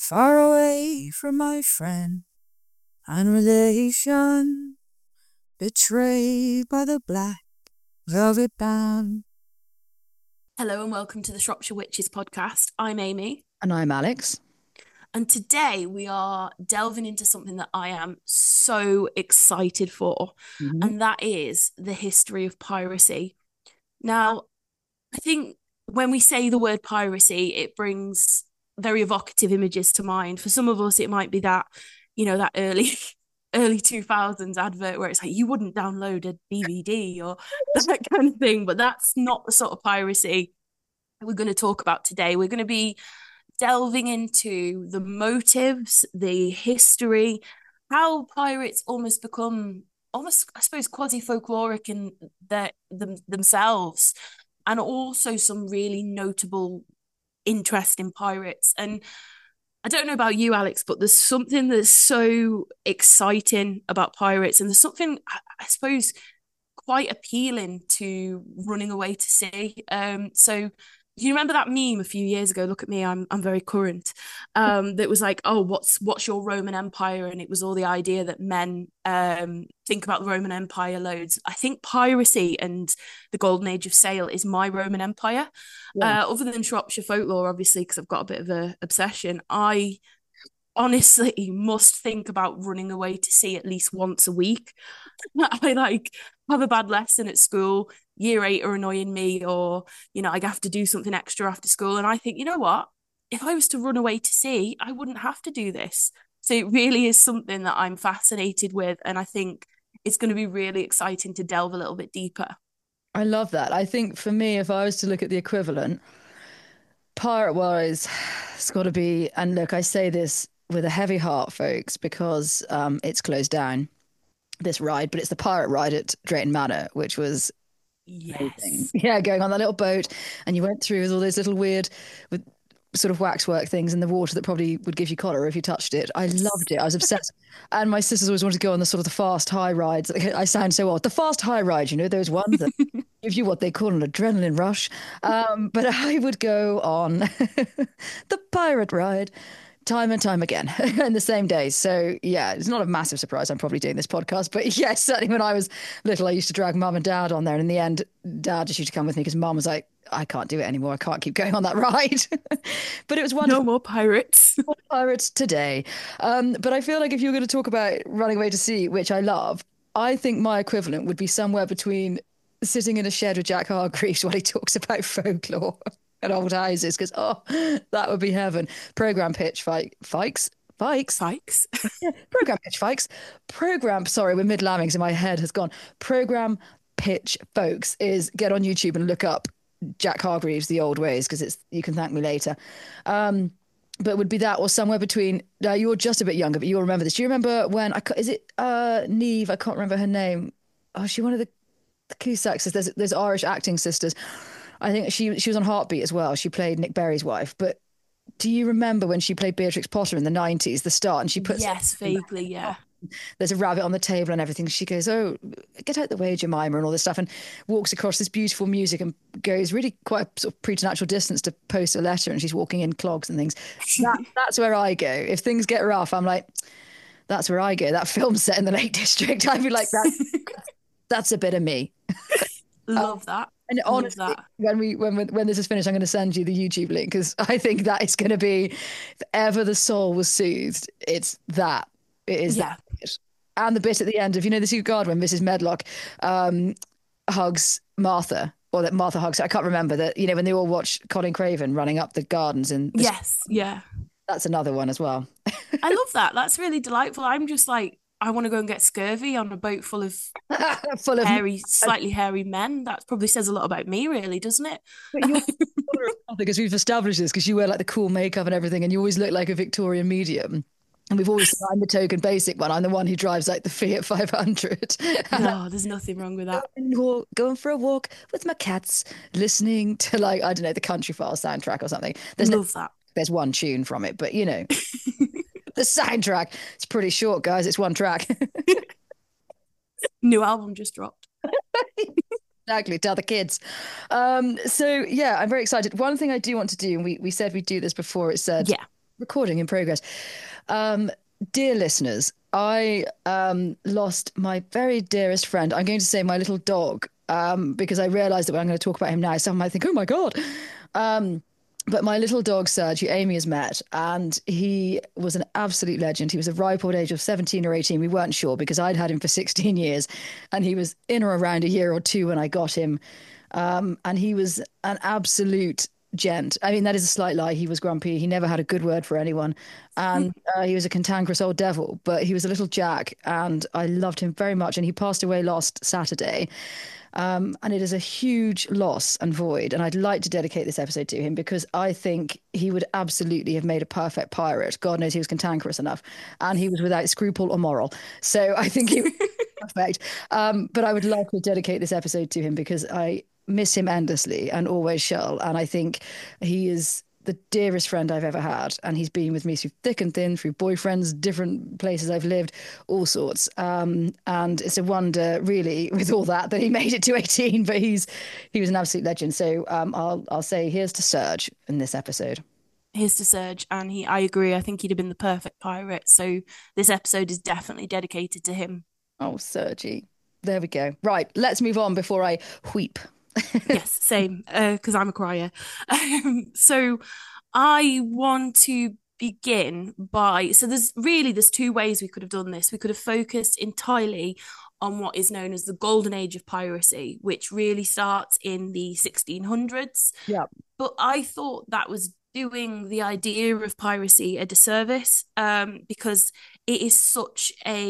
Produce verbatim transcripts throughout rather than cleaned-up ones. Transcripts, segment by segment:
far away from my friend and relation, betrayed by the black velvet band. Hello and welcome to the Shropshire Witches podcast. I'm Amy. And I'm Alex. And today we are delving into something that I am so excited for, Mm-hmm. and that is the history of piracy. Now, I think when we say the word piracy, it brings very evocative images to mind. For some of us, it might be that, you know, that early early two thousands advert where it's like, you wouldn't download a D V D or that kind of thing. But that's not the sort of piracy we're going to talk about today. We're going to be delving into the motives, the history, how pirates almost become almost, I suppose, quasi-folkloric in their, them, themselves, and also some really notable interest in pirates. And I don't know about you, Alex, but there's something that's so exciting about pirates, and there's something, I suppose, quite appealing to running away to sea. Um, so you remember that meme a few years ago? Look at me, I'm I'm very current. Um, that was like, oh, what's what's your Roman Empire? And it was all the idea that men um think about the Roman Empire loads. I think piracy and the golden age of sail is my Roman Empire. Yeah. Uh, other than Shropshire folklore, obviously, because I've got a bit of a obsession. I honestly must think about running away to sea at least once a week. I like have a bad lesson at school, year eight are annoying me, or you know, I have to do something extra after school, and I think, you know what, if I was to run away to sea, I wouldn't have to do this. So it really is something that I'm fascinated with, and I think it's going to be really exciting to delve a little bit deeper. I love that. I think for me, if I was to look at the equivalent, pirate wise, it's got to be, and look, I say this with a heavy heart, folks, because um, it's closed down, this ride, but it's the pirate ride at Drayton Manor, which was amazing. Yes. Yeah, going on that little boat, and you went through with all those little weird, with sort of waxwork things in the water that probably would give you cholera if you touched it. I loved it. I was obsessed. And my sisters always wanted to go on the sort of the fast high rides. I sound so old. The fast high rides, you know, those ones that give you what they call an adrenaline rush. Um, but I would go on the pirate ride time and time again in the same days. So yeah, it's not a massive surprise I'm probably doing this podcast, but yes, certainly when I was little, I used to drag mum and dad on there, and in the end, dad just used to come with me because mum was like, I can't do it anymore. I can't keep going on that ride. But it was wonderful. No more pirates. No more pirates today. Um, but I feel like if you're going to talk about running away to sea, which I love, I think my equivalent would be somewhere between sitting in a shed with Jack Hargreaves while he talks about folklore and old houses, because oh, that would be heaven. Program pitch, fight, fikes, fikes, Fikes. yeah, program pitch, fikes, program. Sorry, we're mid lambing, so my head has gone. Program pitch, folks, is get on YouTube and look up Jack Hargreaves, The Old Ways, because it's you can thank me later. Um, but it would be that, or somewhere between. Uh, you're just a bit younger, but you'll remember this. Do you remember when I is it uh Neve? I can't remember her name. Oh, she one of the, the Cusacks. There's there's Irish acting sisters. I think she she was on Heartbeat as well. She played Nick Berry's wife. But do you remember when she played Beatrix Potter in the nineties, the start, and she puts Yes, vaguely, yeah. There's a rabbit on the table and everything. She goes, oh, get out the way, Jemima, and all this stuff, and walks across this beautiful music and goes really quite a sort of preternatural distance to post a letter, and she's walking in clogs and things. That, that's where I go. If things get rough, I'm like, that's where I go. That film set in the Lake District. I'd be like, that, that's a bit of me. Love that. And Love honestly, that. when we when when this is finished, I'm going to send you the YouTube link, because I think that is going to be, if ever the soul was soothed, it's that. It is Yeah. that bit. And the bit at the end of, you know, the Sue Guard when Missus Medlock um, hugs Martha, or that Martha hugs her. I can't remember that. You know, when they all watch Colin Craven running up the gardens, and Yes, yeah. that's another one as well. I love that. That's really delightful. I'm just like, I want to go and get scurvy on a boat full of Full of hairy, slightly hairy men. That probably says a lot about me, really, doesn't it? But you're because we've established this, because you wear like the cool makeup and everything, and you always look like a Victorian medium. And we've always said I'm the token basic one. I'm the one who drives like the Fiat five hundred. No, there's nothing wrong with that. Going, going for a walk with my cats, listening to like, I don't know, the Country File soundtrack or something. There's Love no, that. there's one tune from it, but you know, the soundtrack, it's pretty short, guys. It's one track. New album just dropped. Exactly, tell the kids. Um, so yeah, I'm very excited. One thing I do want to do, and we, we said we'd do this before, it said Yeah. Recording in progress. Um, dear listeners, I um, lost my very dearest friend. I'm going to say my little dog, um, because I realised that when I'm going to talk about him now, someone might think, oh my God. Um, but my little dog, Serge, who Amy has met, and he was an absolute legend. He was a ripe old age of seventeen or eighteen. We weren't sure because I'd had him for sixteen years, and he was in or around a year or two when I got him. Um, and he was an absolute gent. I mean, that is a slight lie. He was grumpy. He never had a good word for anyone. And uh, he was a cantankerous old devil, but he was a little Jack, and I loved him very much. And he passed away last Saturday. Um, and it is a huge loss and void. And I'd like to dedicate this episode to him because I think he would absolutely have made a perfect pirate. God knows he was cantankerous enough, and he was without scruple or moral. So I think he was perfect. Um, but I would like to dedicate this episode to him because I miss him endlessly and always shall. And I think he is the dearest friend I've ever had. And he's been with me through thick and thin, through boyfriends, different places I've lived, all sorts. Um, and it's a wonder, really, with all that, that he made it to eighteen. But he's he was an absolute legend. So um, I'll I'll say here's to Serge in this episode. Here's to Serge, and he I agree. I think he'd have been the perfect pirate. So this episode is definitely dedicated to him. Oh, Sergie. There we go. Right, let's move on before I weep. Yes, same, because uh, I'm a crier. Um, so I want to begin by, so there's really, there's two ways we could have done this. We could have focused entirely on what is known as the golden age of piracy, which really starts in the sixteen hundreds. Yeah. But I thought that was doing the idea of piracy a disservice, um, because it is such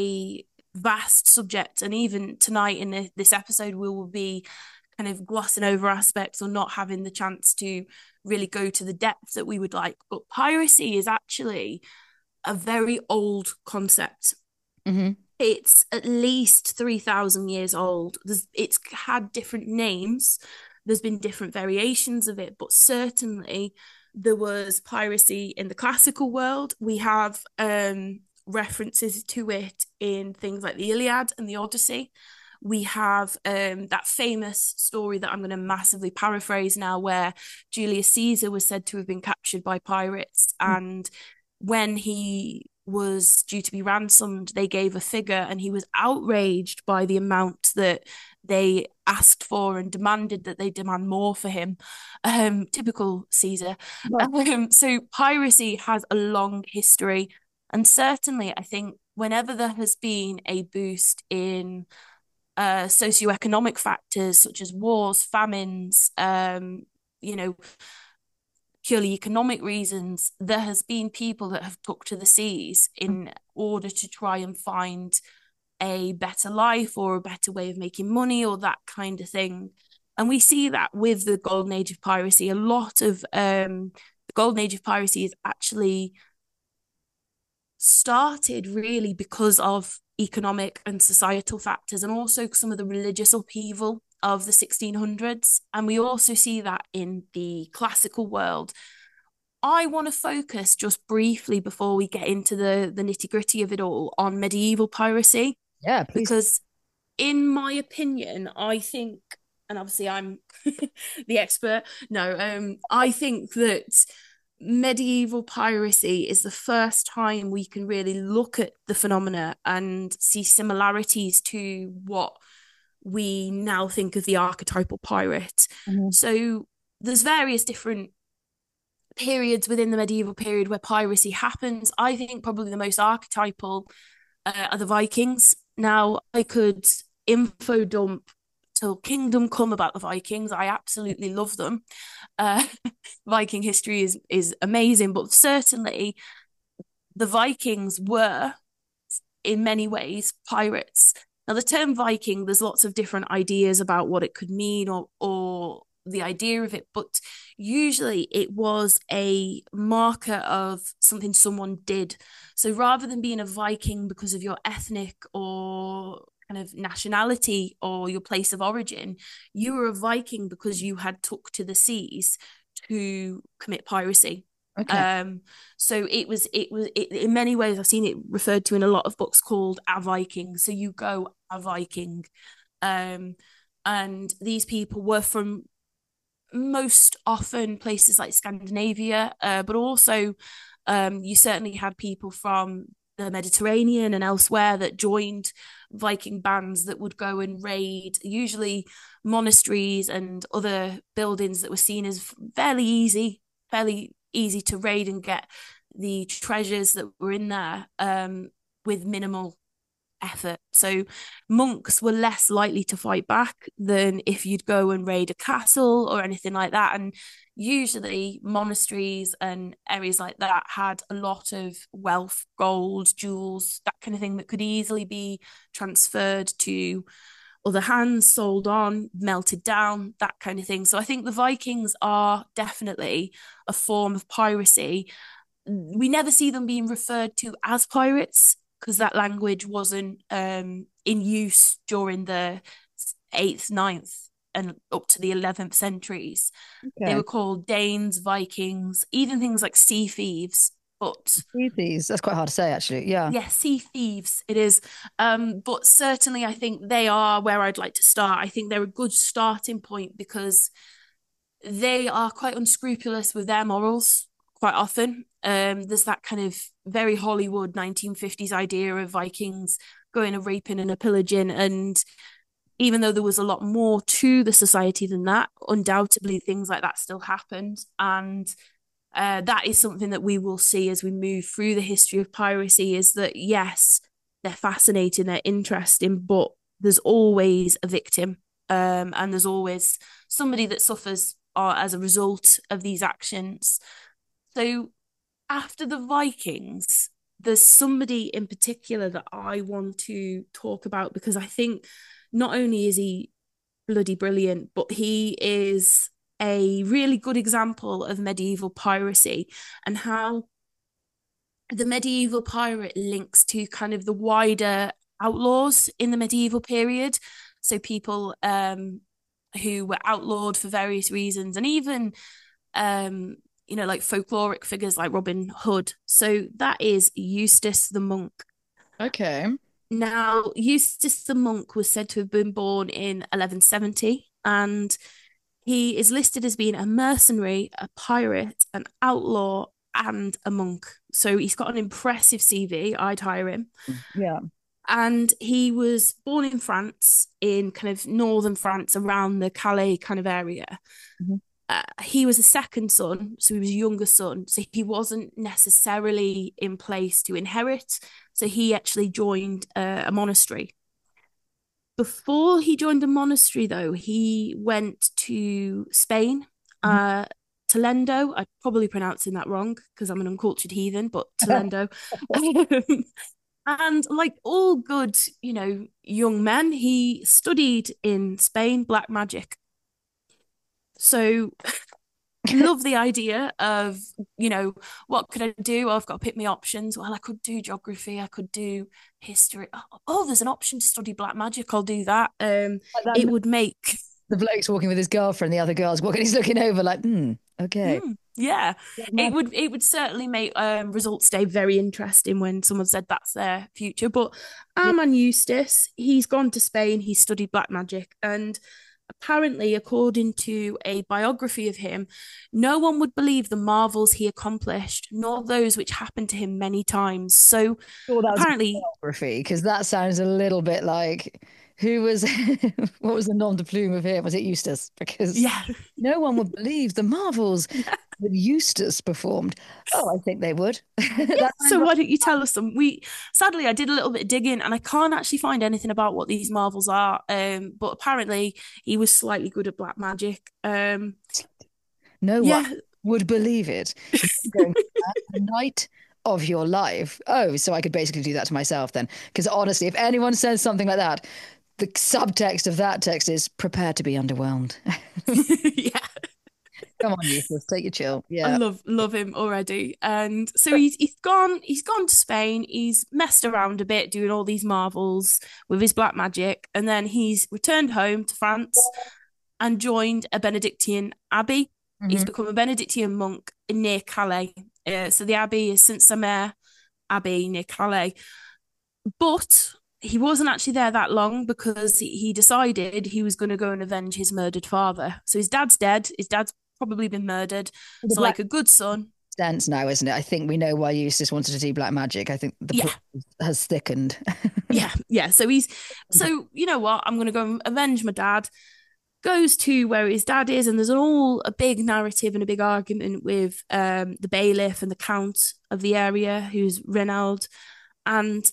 a vast subject. And even tonight in this episode, we will be kind of glossing over aspects or not having the chance to really go to the depth that we would like. But piracy is actually a very old concept. Mm-hmm. It's at least three thousand years old. There's, it's had different names. There's been different variations of it, but certainly there was piracy in the classical world. We have um, references to it in things like the Iliad and the Odyssey. We have um, that famous story that I'm going to massively paraphrase now, where Julius Caesar was said to have been captured by pirates. Mm. And when he was due to be ransomed, they gave a figure, and he was outraged by the amount that they asked for and demanded that they demand more for him. Um, typical Caesar. Yeah. Um, so piracy has a long history. And certainly, I think whenever there has been a boost in Uh, socioeconomic factors such as wars, famines, um, you know, purely economic reasons, there has been people that have took to the seas in order to try and find a better life or a better way of making money or that kind of thing. And we see that with the golden age of piracy. A lot of um, the golden age of piracy is actually started really because of economic and societal factors, and also some of the religious upheaval of the sixteen hundreds. And we also see that in the classical world. I want to focus just briefly before we get into the, the nitty-gritty of it all on medieval piracy. Yeah, please. Because in my opinion, I think, and obviously I'm the expert, no, um, I think that medieval piracy is the first time we can really look at the phenomena and see similarities to what we now think of the archetypal pirate. Mm-hmm. So there's various different periods within the medieval period where piracy happens. I think probably the most archetypal uh, are the Vikings. Now, I could info dump till kingdom come about the Vikings. I absolutely love them. Uh, Viking history is is amazing, but certainly the Vikings were, in many ways, pirates. Now, the term Viking, there's lots of different ideas about what it could mean or or the idea of it, but usually it was a marker of something someone did. So rather than being a Viking because of your ethnic or kind of nationality or your place of origin, you were a Viking because you had took to the seas to commit piracy. Okay. Um, so it was, it was, it, in many ways, I've seen it referred to in a lot of books called a Viking. So you go a Viking. Um, and these people were from most often places like Scandinavia, uh, but also um, you certainly had people from the Mediterranean and elsewhere that joined Viking bands that would go and raid, usually monasteries and other buildings that were seen as fairly easy, fairly easy to raid and get the treasures that were in there um, with minimal effort. So monks were less likely to fight back than if you'd go and raid a castle or anything like that. And usually monasteries and areas like that had a lot of wealth, gold, jewels, that kind of thing that could easily be transferred to other hands, sold on, melted down, that kind of thing. So I think the Vikings are definitely a form of piracy. We never see them being referred to as pirates because that language wasn't um, in use during the eighth, ninth, and up to the eleventh centuries. Okay. They were called Danes, Vikings, even things like sea thieves. But sea thieves, that's quite hard to say, actually. Yeah. Yeah, sea thieves, it is. Um, but certainly, I think they are where I'd like to start. I think they're a good starting point because they are quite unscrupulous with their morals quite often. Um, there's that kind of very Hollywood nineteen fifties idea of Vikings going a raping and a pillaging. And even though there was a lot more to the society than that, undoubtedly things like that still happened. And uh, that is something that we will see as we move through the history of piracy, is that, yes, they're fascinating, they're interesting, but there's always a victim. Um, and there's always somebody that suffers uh, as a result of these actions. So after the Vikings, there's somebody in particular that I want to talk about because I think not only is he bloody brilliant, but he is a really good example of medieval piracy and how the medieval pirate links to kind of the wider outlaws in the medieval period. So people um, who were outlawed for various reasons, and even um, you know, like folkloric figures like Robin Hood. So that is Eustace the Monk. Okay. Now, Eustace the Monk was said to have been born in eleven seventy, and he is listed as being a mercenary, a pirate, an outlaw, and a monk. So he's got an impressive C V. I'd hire him. Yeah. And he was born in France, in kind of northern France, around the Calais kind of area. Mm-hmm. Uh, he was a second son, so he was a younger son. So he wasn't necessarily in place to inherit. So he actually joined uh, a monastery. Before he joined a monastery, though, he went to Spain, mm-hmm. uh, Toledo. I'm probably pronouncing that wrong because I'm an uncultured heathen, but Toledo. And like all good, you know, young men, he studied in Spain black magic. So love the idea of, you know, what could I do? Well, I've got to pick my options. Well, I could do geography. I could do history. Oh, oh there's an option to study black magic. I'll do that. Um, that it would make... The bloke's walking with his girlfriend, the other girl's walking, he's looking over like, hmm, okay. Mm, yeah, it would it would certainly make um, Results Day very interesting when someone said that's their future. But our man Eustace, he's gone to Spain, he studied black magic, and apparently, according to a biography of him, no one would believe the marvels he accomplished, nor those which happened to him many times. So well, that apparently, biography, because that sounds a little bit like who was what was the nom de plume of him? Was it Eustace? Because yeah, no one would believe the marvels that Eustace performed. Oh, I think they would. Yeah, so why don't you tell us some? We sadly I did a little bit of digging and I can't actually find anything about what these marvels are. Um, but apparently he was slightly good at black magic. Um, no yeah. one would believe it. Going the night of your life. Oh, so I could basically do that to myself then. Because honestly, if anyone says something like that, the subtext of that text is prepare to be underwhelmed. Yeah. Come on, Eustace, take your chill. Yeah. I love love him already. And so he's he's gone, he's gone to Spain, he's messed around a bit doing all these marvels with his black magic, and then he's returned home to France and joined a Benedictine abbey. Mm-hmm. He's become a Benedictine monk near Calais. Uh, so the abbey is Saint Samer Abbey near Calais. But he wasn't actually there that long because he decided he was going to go and avenge his murdered father. So his dad's dead. His dad's probably been murdered. The So, black like a good son. Sense now, isn't it? I think we know why Eustace wanted to do black magic. I think the Yeah. plot has thickened. Yeah. Yeah. So he's, so, you know what? I'm going to go and avenge my dad. Goes to where his dad is, and there's an all a big narrative and a big argument with um, the bailiff and the count of the area, who's Reynald. And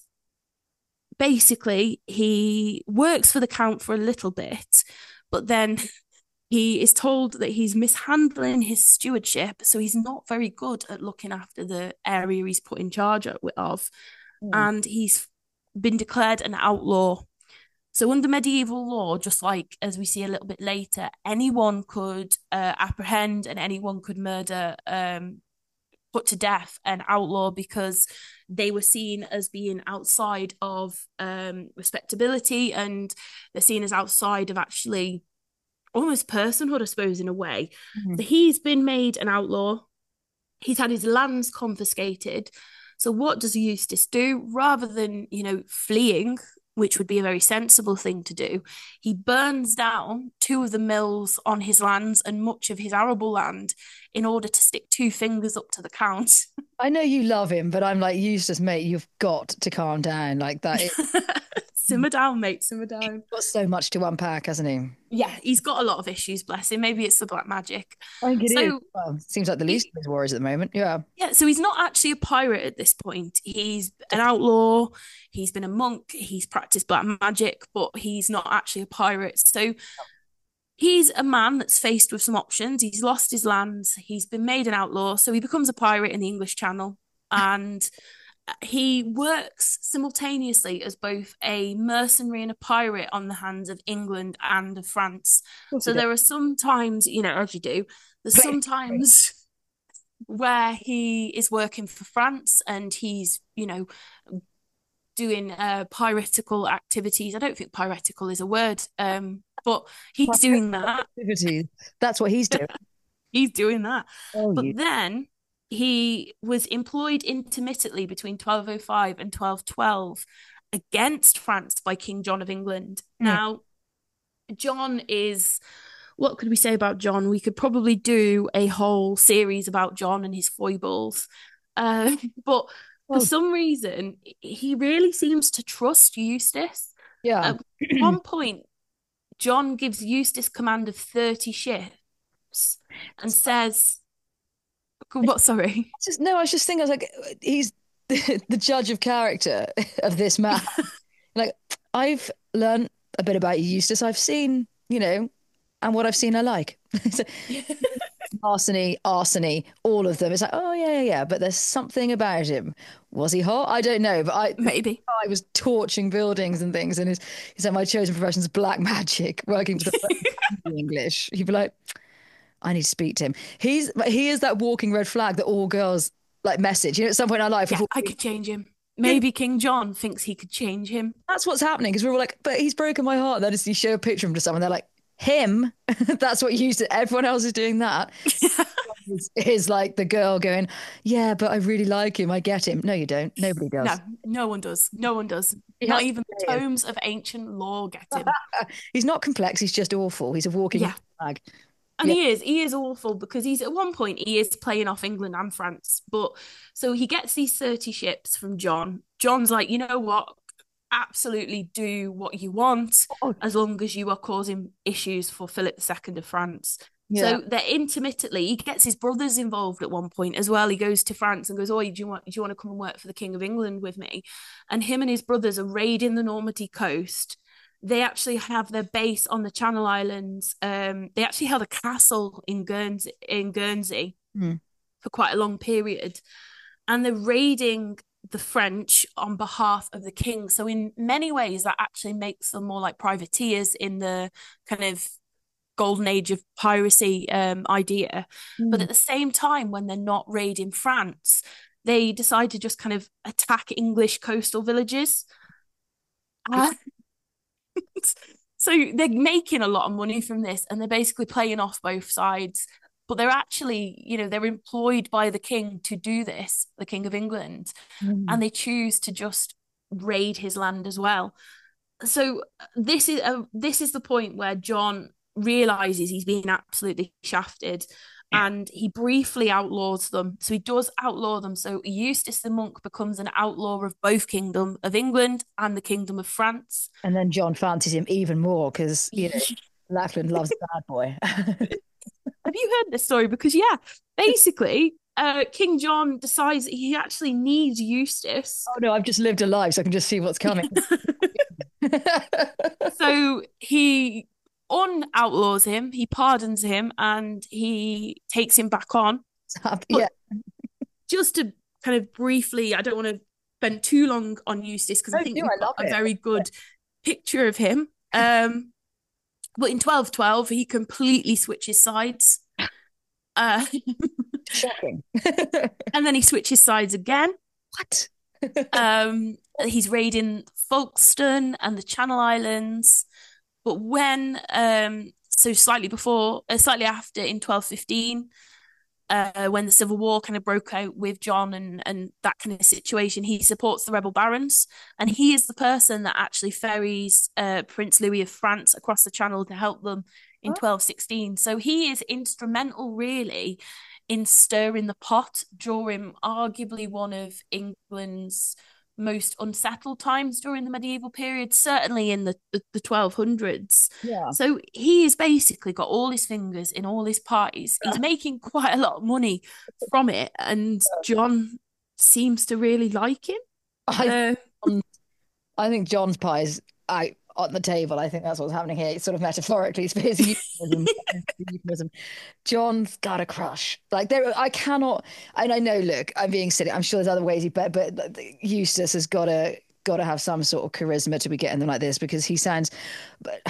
basically, he works for the count for a little bit, but then he is told that he's mishandling his stewardship, so he's not very good at looking after the area he's put in charge of, Mm. and he's been declared an outlaw. So under medieval law, just like as we see a little bit later, anyone could uh, apprehend and anyone could murder, um, put to death an outlaw because they were seen as being outside of um, respectability, and they're seen as outside of actually almost personhood, I suppose, in a way. Mhm. So he's been made an outlaw. He's had his lands confiscated. So what does Eustace do? Rather than, you know, fleeing, which would be a very sensible thing to do, he burns down two of the mills on his lands and much of his arable land in order to stick two fingers up to the count. I know you love him, but I'm like, Eustace, mate, you've got to calm down. Like that is, Simmer down, mate, simmer down. he's got so much to unpack, hasn't he? Yeah, he's got a lot of issues, bless him. Maybe it's the black magic. I think it So- is. Well, seems like the least of his worries at the moment. Yeah. Yeah, so he's not actually a pirate at this point. He's an outlaw. He's been a monk. He's practiced black magic, but he's not actually a pirate. So he's a man that's faced with some options. He's lost his lands. He's been made an outlaw. So he becomes a pirate in the English Channel. And he works simultaneously as both a mercenary and a pirate on the hands of England and of France. So there are some times, you know, as you do, there's some times where he is working for France and he's, you know, doing uh, piratical activities. I don't think piratical is a word, um, but he's doing that. Activities. That's what he's doing. He's doing that. Oh, But you. then he was employed intermittently between twelve oh five and twelve twelve against France by King John of England. Mm. Now, John is, what could we say about John? We could probably do a whole series about John and his foibles. Uh, but for Oh. some reason, he really seems to trust Eustace. Yeah. At one point, John gives Eustace command of thirty ships and says, what, sorry? Just no, I was just thinking, I was like, he's the, the judge of character of this man. Like, I've learned a bit about you, Eustace. I've seen, you know, and what I've seen I like. So, arsony, arsony, all of them. It's like, oh yeah, yeah, yeah. But there's something about him. Was he hot? I don't know. But I Maybe. I was torching buildings and things, and his he said my chosen profession is black magic, working for the English. He'd be like, I need to speak to him. He's he is that walking red flag that all girls like message. You know, at some point in our life, Yeah, I could change him. Maybe King John thinks he could change him. that's what's happening because we're all like, but he's broken my heart. Then you show a picture of him to someone, they're like, him. That's what you said. Everyone else is doing that. is, is like the girl going, yeah, but I really like him. I get him. No, you don't. Nobody does. No, no one does. No one does. He Not has even the layers. tomes of ancient lore get him. He's not complex. He's just awful. He's a walking Yeah. flag. And Yeah. he is, he is awful because he's at one point he is playing off England and France. But so he gets these thirty ships from John. John's like, you know what? Absolutely do what you want Oh. as long as you are causing issues for Philip the Second of France. Yeah. So they're intermittently, he gets his brothers involved at one point as well. He goes to France and goes, oh, do you want do you want to come and work for the King of England with me? And him and his brothers are raiding the Normandy coast. They actually have their base on the Channel Islands. Um, they actually held a castle in Guernsey, in Guernsey Hmm. for quite a long period. And they're raiding the French on behalf of the king. So in many ways, that actually makes them more like privateers in the kind of golden age of piracy um, idea. But Mm. at the same time, when they're not raiding France, they decide to just kind of attack English coastal villages. Uh, so they're making a lot of money from this and they're basically playing off both sides. But they're actually, you know, they're employed by the king to do this, the King of England, Mm. and they choose to just raid his land as well. So this is uh, this is the point where John realizes he's being absolutely shafted, and he briefly outlaws them. So he does outlaw them. So Eustace the monk becomes an outlaw of both Kingdom of England and the Kingdom of France. And then John fancies him even more because, you know, Lackland loves a bad boy. Have you heard this story? Because, yeah, basically, uh, King John decides that he actually needs Eustace. Oh, no, I've just lived a life, so I can just see what's coming. So he un-outlaws him, he pardons him, and he takes him back on. Yeah. Just to kind of briefly, I don't want to spend too long on Eustace because I think do, we've I got love a it. very good picture of him. Um, but in twelve twelve, he completely switches sides. Uh, Shocking. And then he switches sides again. What? um, he's raiding Folkestone and the Channel Islands. But when, um, so slightly before, uh, slightly after in twelve fifteen, uh, when the Civil War kind of broke out with John and, and that kind of situation, he supports the rebel barons. And he is the person that actually ferries uh, Prince Louis of France across the Channel to help them in twelve sixteen. So he is instrumental, really, in stirring the pot during arguably one of England's most unsettled times during the medieval period, certainly in the, the, the twelve hundreds. Yeah. So he's basically got all his fingers in all his parties. He's making quite a lot of money from it, and John seems to really like him. I, uh, I think John's pie is out on the table. I think that's what's happening here. It's sort of metaphorically, it's euphemism. euphemism. John's got a crush. Like there, I cannot. And I know. Look, I'm being silly. I'm sure there's other ways. He, but but Eustace has got to got to have some sort of charisma to be getting them like this because he sounds. But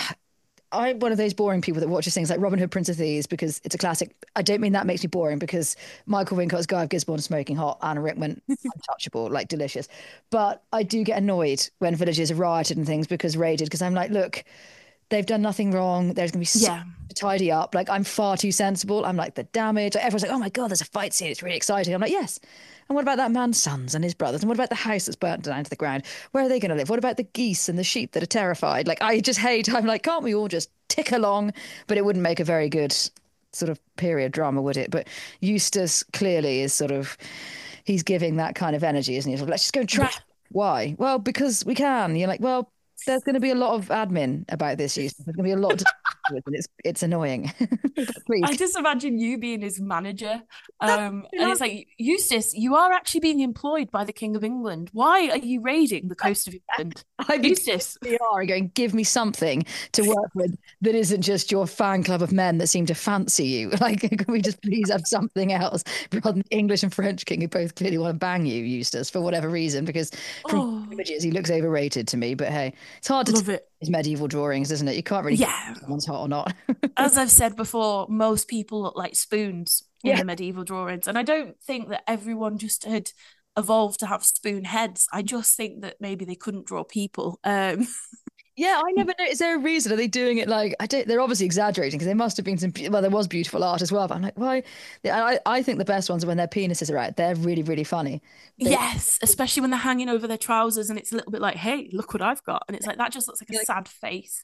I'm one of those boring people that watches things like Robin Hood, Prince of Thieves because it's a classic. I don't mean that makes me boring because Michael Wincott's Guy of Gisborne smoking hot, Anna Rickman untouchable, like delicious. But I do get annoyed when villages are rioted and things because raided because I'm like, look, they've done nothing wrong. There's going to be so yeah. to tidy up. Like I'm far too sensible. I'm like the damage. Like, everyone's like, oh my God, there's a fight scene. It's really exciting. I'm like, yes. And what about that man's sons and his brothers? And what about the house that's burnt down to the ground? Where are they going to live? What about the geese and the sheep that are terrified? Like I just hate. I'm like, can't we all just tick along? But it wouldn't make a very good sort of period drama, would it? But Eustace clearly is sort of he's giving that kind of energy, isn't he? Sort of, let's just go and trap. Yeah. Why? Well, because we can. You're like, well, there's going to be a lot of admin about this, Eustace. There's going to be a lot to do with it. It's it's annoying. Please. I just imagine you being his manager. Um, and it's like, Eustace, you are actually being employed by the King of England. Why are you raiding the coast of England? I'm Eustace. They are going, give me something to work with that isn't just your fan club of men that seem to fancy you. Like, can we just please have something else rather than English and French king who both clearly want to bang you, Eustace, for whatever reason? Because from oh. images, he looks overrated to me. But hey, it's hard to love tell it. His medieval drawings, isn't it? You can't really yeah. if someone's hot or not. As I've said before, most people look like spoons in yeah. the medieval drawings. And I don't think that everyone just had evolved to have spoon heads. I just think that maybe they couldn't draw people. Um Yeah, I never know. Is there a reason? Are they doing it like I don't? They're obviously exaggerating because there must have been some. Well, there was beautiful art as well. But I'm like, why? I I think the best ones are when their penises are out. They're really really funny. They, yes, especially when they're hanging over their trousers and it's a little bit like, hey, look what I've got, and it's like that just looks like a like, sad face.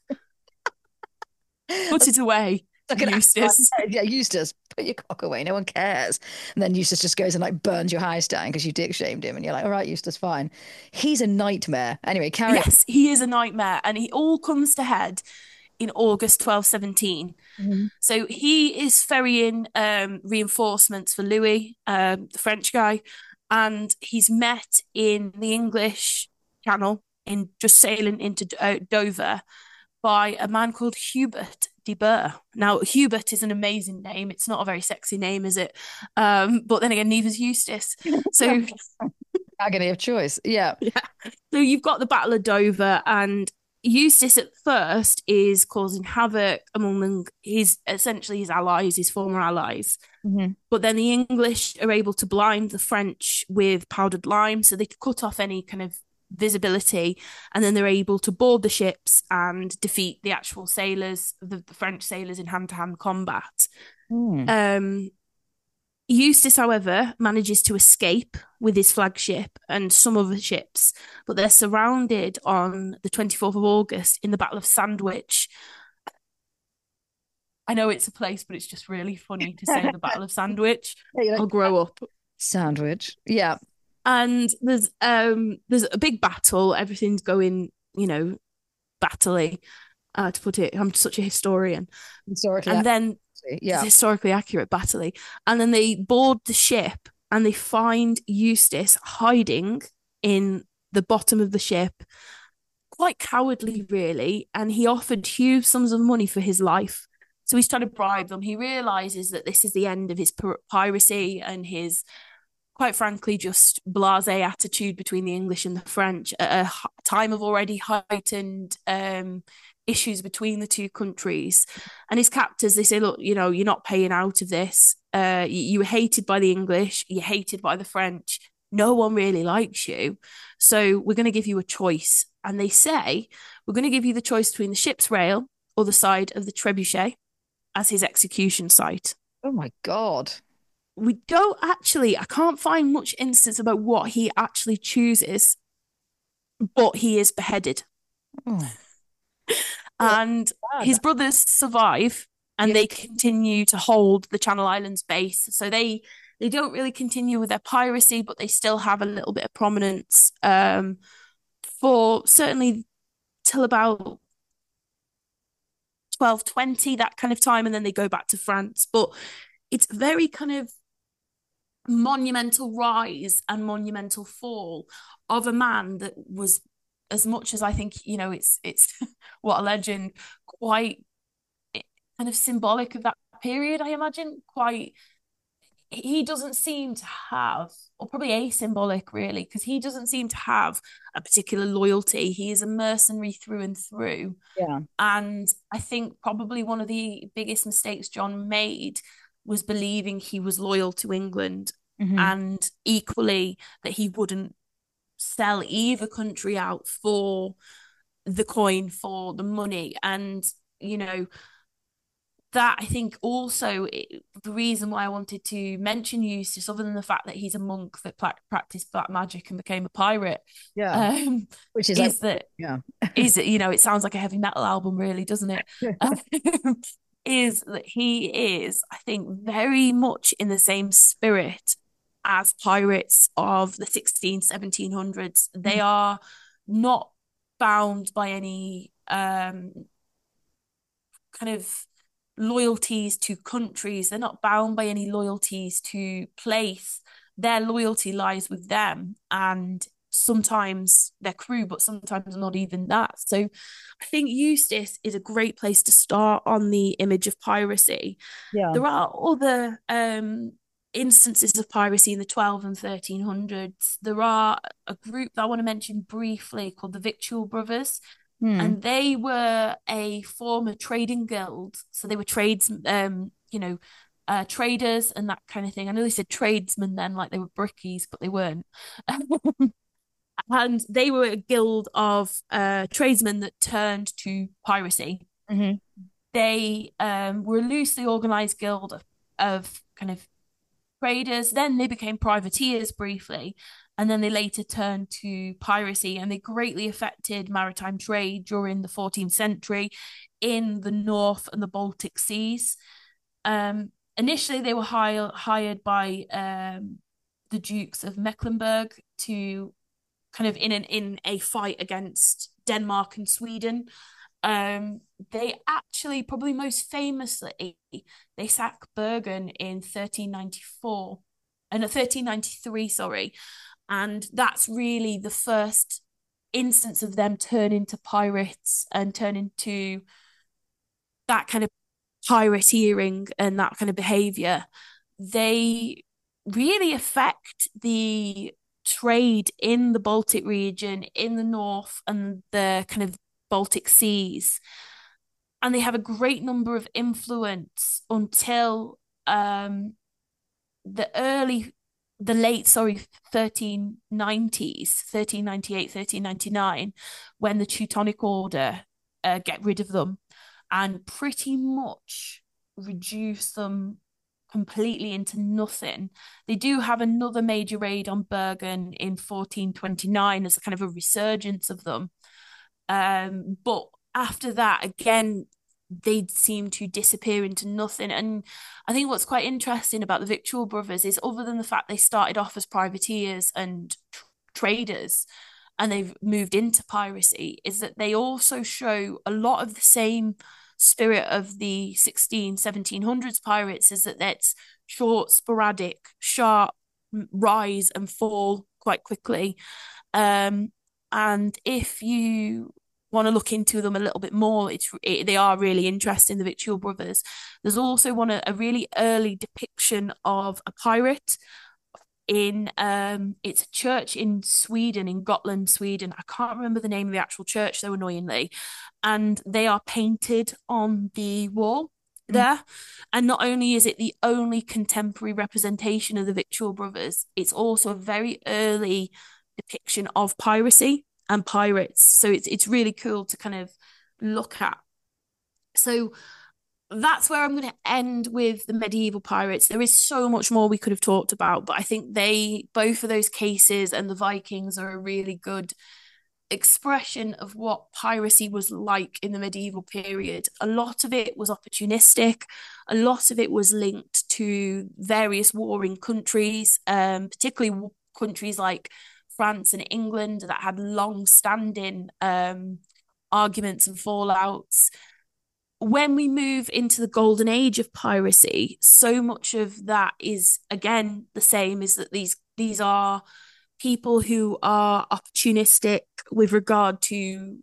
Put it away. Like Eustace. Yeah, Eustace, put your cock away. No one cares. And then Eustace just goes and like burns your house down because you dick shamed him. And you're like, all right, Eustace, fine. He's a nightmare. Anyway, carry Yes, on. He is a nightmare. And he all comes to head in August twelve seventeen. Mm-hmm. So he is ferrying um, reinforcements for Louis, um, the French guy. And he's met in the English Channel, in just sailing into uh, Dover, by a man called Hubert de Burgh. Now, Hubert is an amazing name. It's not a very sexy name, is it? Um, but then again, neither's Eustace. So agony of choice. Yeah. yeah. So you've got the Battle of Dover, and Eustace at first is causing havoc among his essentially his allies, his former allies. Mm-hmm. But then the English are able to blind the French with powdered lime, so they cut off any kind of visibility, and then they're able to board the ships and defeat the actual sailors, the, the French sailors in hand-to-hand combat. Mm. Um, Eustace, however, manages to escape with his flagship and some other ships, but they're surrounded on the twenty-fourth of August in the Battle of Sandwich. I know it's a place, but it's just really funny to say the Battle of Sandwich. Yeah, like, I'll grow up. Sandwich. Yeah. And there's um there's a big battle. Everything's going, you know, battly, uh, to put it. I'm such a historian. Historically. And then yeah. historically accurate battly. And then they board the ship and they find Eustace hiding in the bottom of the ship, quite cowardly, really. And he offered huge sums of money for his life. So he's trying to bribe them. He realizes that this is the end of his piracy and his, quite frankly, just blasé attitude between the English and the French at a time of already heightened um, issues between the two countries. And his captors, they say, look, you know, you're not paying out of this. Uh, you, you were hated by the English, you're hated by the French. No one really likes you. So we're going to give you a choice. And they say, we're going to give you the choice between the ship's rail or the side of the trebuchet as his execution site. Oh my God. We don't actually, I can't find much instance about what he actually chooses, but he is beheaded. Oh. And his brothers survive and yeah. they continue to hold the Channel Islands base. So they they don't really continue with their piracy, but they still have a little bit of prominence um, for certainly till about twelve twenty, that kind of time, and then they go back to France. But it's very kind of monumental rise and monumental fall of a man that was, as much as I think, you know, it's it's what a legend, quite kind of symbolic of that period, I imagine. Quite, he doesn't seem to have, or probably asymbolic really, because he doesn't seem to have a particular loyalty. He is a mercenary through and through. Yeah. And I think probably one of the biggest mistakes John made was believing he was loyal to England, mm-hmm. and equally that he wouldn't sell either country out for the coin, for the money. And, you know, that I think also it, the reason why I wanted to mention Eustace, other than the fact that he's a monk that pla- practiced black magic and became a pirate, yeah, um, which is, is like, that yeah, is it, you know, it sounds like a heavy metal album, really, doesn't it? um, is that he is, I think, very much in the same spirit as pirates of the sixteen, seventeen hundreds. They mm-hmm. are not bound by any um, kind of loyalties to countries. They're not bound by any loyalties to place. Their loyalty lies with them and sometimes their crew, but sometimes not even that. So I think Eustace is a great place to start on the image of piracy. Yeah. There are other um, instances of piracy in the twelve and thirteen hundreds. There are a group that I want to mention briefly called the Victual Brothers. Hmm. And they were a former trading guild. So they were trades, um, you know, uh, traders and that kind of thing. I know they said tradesmen then, like they were brickies, but they weren't. And they were a guild of uh, tradesmen that turned to piracy. Mm-hmm. They um, were a loosely organized guild of, of kind of traders. Then they became privateers briefly. And then they later turned to piracy, and they greatly affected maritime trade during the fourteenth century in the North and the Baltic Seas. Um, initially, they were hire, hired by um, the Dukes of Mecklenburg to kind of in an in a fight against Denmark and Sweden. Um, they actually, probably most famously, they sacked Bergen in thirteen ninety-four, and uh, thirteen ninety-three, sorry. And that's really the first instance of them turning to pirates and turning to that kind of pirateering and that kind of behavior. They really affect the trade in the Baltic region, in the North and the kind of Baltic Seas. And they have a great number of influence until um, the early the late, sorry, thirteen nineties, thirteen ninety-eight, thirteen ninety-nine, when the Teutonic Order uh, get rid of them and pretty much reduce them completely into nothing. They do have another major raid on Bergen in fourteen twenty-nine as a kind of a resurgence of them. Um, but after that, again, they seem to disappear into nothing. And I think what's quite interesting about the Victual Brothers is, other than the fact they started off as privateers and tr- traders, and they've moved into piracy, is that they also show a lot of the same spirit of the sixteen, seventeen hundreds pirates, is that that's short, sporadic, sharp, rise and fall quite quickly. Um, and if you want to look into them a little bit more, it's it, they are really interesting, the Victual Brothers. There's also one a, a really early depiction of a pirate in um it's a church in Sweden, in Gotland, Sweden. I can't remember the name of the actual church, though, annoyingly. And they are painted on the wall there. Mm. And not only is it the only contemporary representation of the Victual Brothers, it's also a very early depiction of piracy and pirates. So it's it's really cool to kind of look at. So that's where I'm going to end with the medieval pirates. There is so much more we could have talked about, but I think they, both of those cases and the Vikings, are a really good expression of what piracy was like in the medieval period. A lot of it was opportunistic. A lot of it was linked to various warring countries, um, particularly countries like France and England that had long-standing um, arguments and fallouts. When we move into the golden age of piracy, so much of that is, again, the same, is that these these are people who are opportunistic with regard to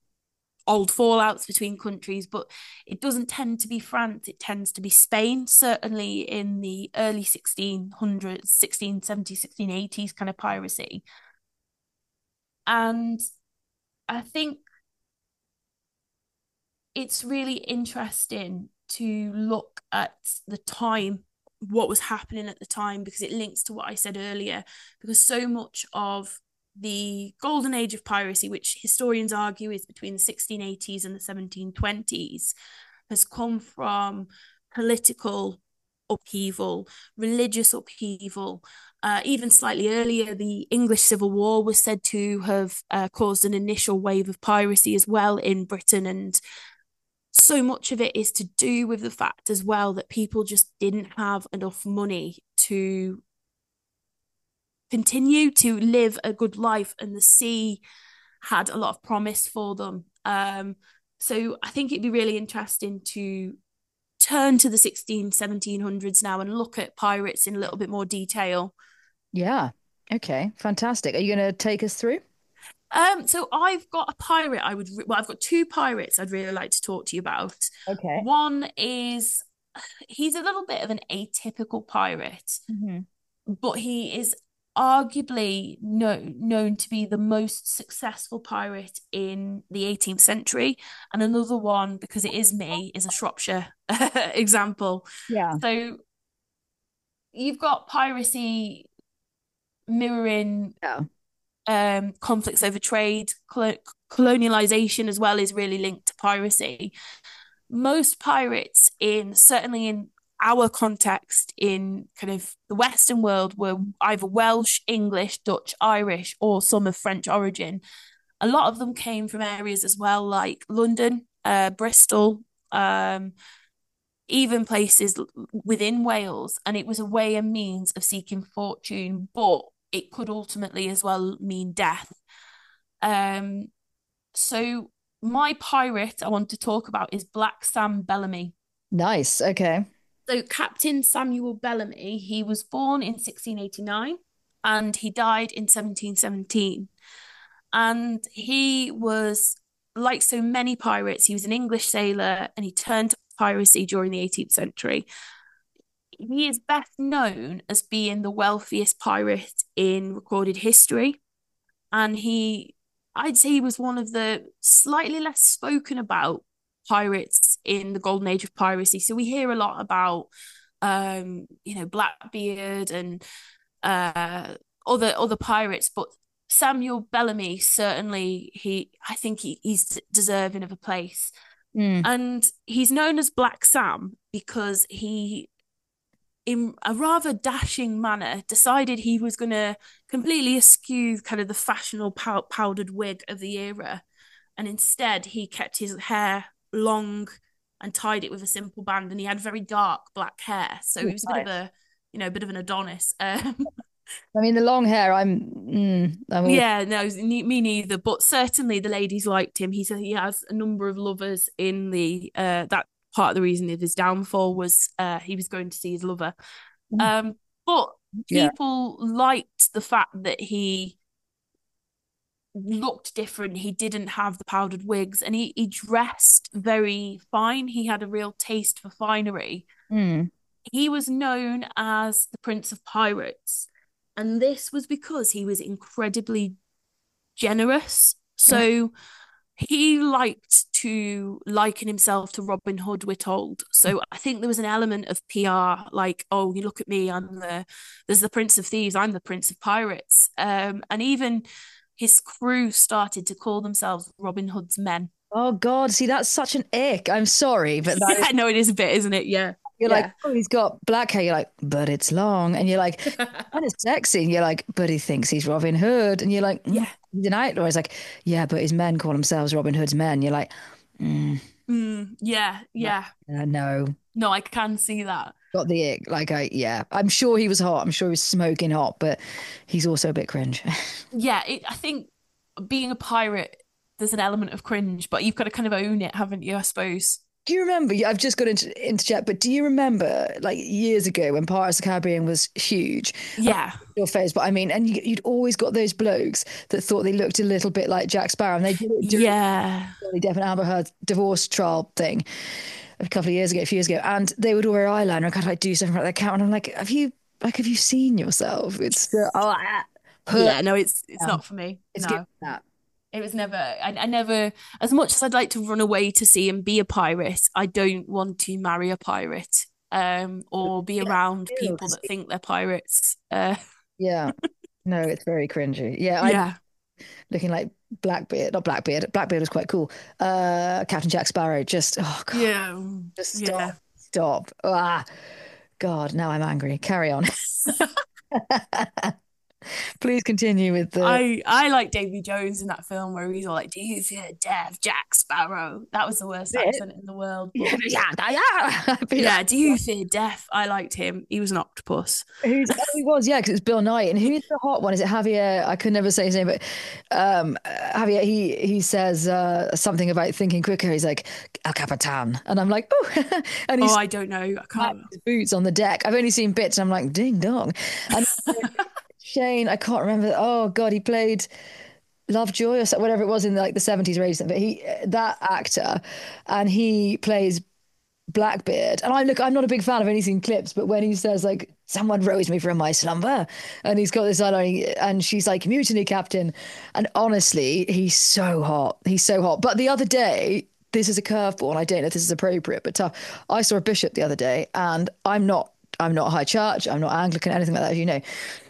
old fallouts between countries, but it doesn't tend to be France, it tends to be Spain, certainly in the early sixteen hundreds, sixteen seventies, sixteen eighties kind of piracy. And I think it's really interesting to look at the time, what was happening at the time, because it links to what I said earlier, because so much of the golden age of piracy, which historians argue is between the sixteen eighties and the seventeen twenties, has come from political upheaval, religious upheaval. Uh, even slightly earlier, the English Civil War was said to have uh, caused an initial wave of piracy as well in Britain. And so much of it is to do with the fact as well that people just didn't have enough money to continue to live a good life, and the sea had a lot of promise for them. Um, so I think it'd be really interesting to turn to the sixteen, seventeen hundreds now and look at pirates in a little bit more detail. Yeah. Okay. Fantastic. Are you going to take us through? Um, so I've got a pirate I would, well, I've got two pirates I'd really like to talk to you about. Okay. One is, he's a little bit of an atypical pirate, mm-hmm. but he is arguably known, known to be the most successful pirate in the eighteenth century. And another one, because it is me, is a Shropshire example. Yeah. So you've got piracy mirroring yeah. um, conflicts over trade, col- colonialization as well is really linked to piracy. Most pirates, in certainly in our context in kind of the Western world, were either Welsh, English, Dutch, Irish, or some of French origin. A lot of them came from areas as well, like London, uh, Bristol, um, even places within Wales. And it was a way and means of seeking fortune, but it could ultimately as well mean death. Um, so my pirate I want to talk about is Black Sam Bellamy. Nice. Okay. So Captain Samuel Bellamy, he was born in sixteen eighty-nine and he died in seventeen seventeen. And he was, like so many pirates, he was an English sailor and he turned to piracy during the eighteenth century. He is best known as being the wealthiest pirate in recorded history. And he, I'd say he was one of the slightly less spoken about pirates in the golden age of piracy. So we hear a lot about, um, you know, Blackbeard and uh, other other pirates, but Samuel Bellamy, certainly, he, I think he, he's deserving of a place. Mm. And he's known as Black Sam because he in a rather dashing manner, decided he was going to completely eschew kind of the fashionable pow- powdered wig of the era. And instead, he kept his hair long and tied it with a simple band. And he had very dark black hair. So he was a bit of a, you know, a bit of an Adonis. Um, I mean, the long hair, I'm, mm, I'm always... yeah, no, me neither. But certainly the ladies liked him. He said he has a number of lovers in the, uh, that part of the reason of his downfall was uh, he was going to see his lover. Um, but Yeah. people liked the fact that he looked different. He didn't have the powdered wigs, and he, he dressed very fine. He had a real taste for finery. Mm. He was known as the Prince of Pirates, and this was because he was incredibly generous. So he liked to liken himself to Robin Hood, we're told. So I think there was an element of P R, like, oh, you look at me, I'm the there's the Prince of Thieves, I'm the Prince of Pirates. Um, and even his crew started to call themselves Robin Hood's men. Oh God, see, that's such an ick. I'm sorry, but that yeah, is, no, it is a bit, isn't it? Yeah. you're yeah. like, oh, he's got black hair. You're like, but it's long. And you're like, kind of sexy. And you're like, but he thinks he's Robin Hood. And you're like, mm, yeah, he's an outlaw. He's like, yeah, but his men call themselves Robin Hood's men. You're like, mm, mm, yeah, yeah. Uh, no. No, I can see that. Got the ick. Like, I, yeah, I'm sure he was hot. I'm sure he was smoking hot, but he's also a bit cringe. yeah, it, I think being a pirate, there's an element of cringe, but you've got to kind of own it, haven't you, I suppose? Do you remember? I've just got into interject, but do you remember, like years ago, when Pirates of the Caribbean was huge? Yeah, Your face, but I mean, and you, you'd always got those blokes that thought they looked a little bit like Jack Sparrow, and they did it during yeah, Johnny Depp and Amber Heard divorce trial thing a couple of years ago, a few years ago, and they would all wear eyeliner and kind of like do something like that count, and I'm like, have you, like, have you seen yourself? It's uh, oh, yeah. No, it's it's yeah. not for me. It's no. good that. It was never, I, I never, as much as I'd like to run away to see and be a pirate, I don't want to marry a pirate um, or be Yeah, around it people is. that think they're pirates. Uh, Yeah, no, it's very cringy. Yeah, I'm yeah, looking like Blackbeard, not Blackbeard. Blackbeard was quite cool. Uh, Captain Jack Sparrow, just oh God, yeah, just stop, yeah. stop. Ah, God, now I'm angry. Carry on. Please continue with the. I I like Davy Jones in that film where he's all like, "Do you fear death, Jack Sparrow?" That was the worst Bit. accent in the world. But Yeah, yeah, yeah. yeah, do you fear death? I liked him. He was an octopus. Who's, oh, he was, yeah, because it's Bill Nye. And who's the hot one? Is it Javier? I could never say his name, but um, Javier, he he says uh, something about thinking quicker. He's like, El Capitan. And I'm like, oh. and he's Oh, I don't know. I can't. his boots on the deck. I've only seen bits. And I'm like, ding dong. And Shane, I can't remember. Oh, God, he played Lovejoy or so- whatever it was in like the seventies or eighties. But he, that actor, and he plays Blackbeard. And I look, I'm not a big fan of anything clips, but when he says like, someone rose me from my slumber, and he's got this line, and she's like, mutiny captain. And honestly, he's so hot. He's so hot. But the other day, this is a curveball, and I don't know if this is appropriate, but uh, I saw a bishop the other day, and I'm not, I'm not high church, I'm not Anglican, anything like that, as you know.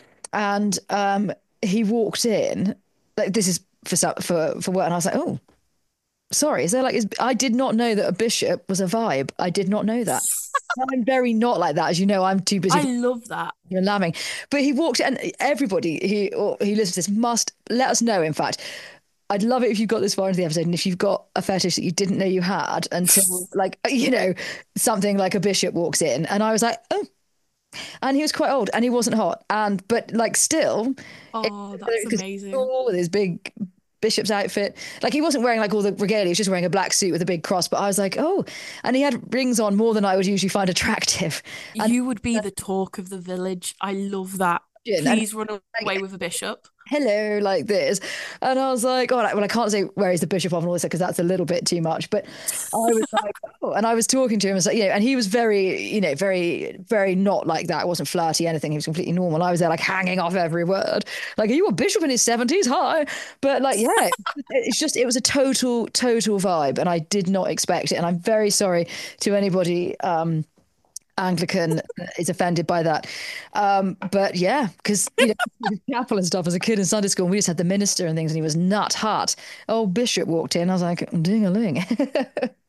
And um, he walked in, like this is for for for work, and I was like, oh, sorry, is there like, is, I did not know that a bishop was a vibe. I did not know that. I'm very not like that, as you know. I'm too busy. I love that. You're lambing, but he walked, and everybody he or he listens to this must let us know. In fact, I'd love it if you got this far into the episode, and if you've got a fetish that you didn't know you had until, like, you know, something like a bishop walks in, and I was like, oh. And he was quite old, and he wasn't hot, and but like still, Oh, that's amazing. with his big bishop's outfit, like he wasn't wearing like all the regalia, he was just wearing a black suit with a big cross. But I was like, oh, and he had rings on more than I would usually find attractive. And you would be the talk of the village. I love that. Please run away with a bishop. Hello, like this. And I was like, oh, well, I can't say where is the bishop of and all this, because that's a little bit too much. But I was like, oh, and I was talking to him, and, like, you know, and he was very, you know, very, very not like that. It wasn't flirty, anything. He was completely normal. I was there like hanging off every word. Like, are you a bishop in his seventies? Hi. But like, yeah, it's just, it was a total, total vibe. And I did not expect it. And I'm very sorry to anybody, um, Anglican is offended by that. Um, but yeah, because, you know, chapel and stuff as a kid in Sunday school, and we just had the minister and things, and he was nut hot. Oh, bishop walked in. I was like, ding-a-ling.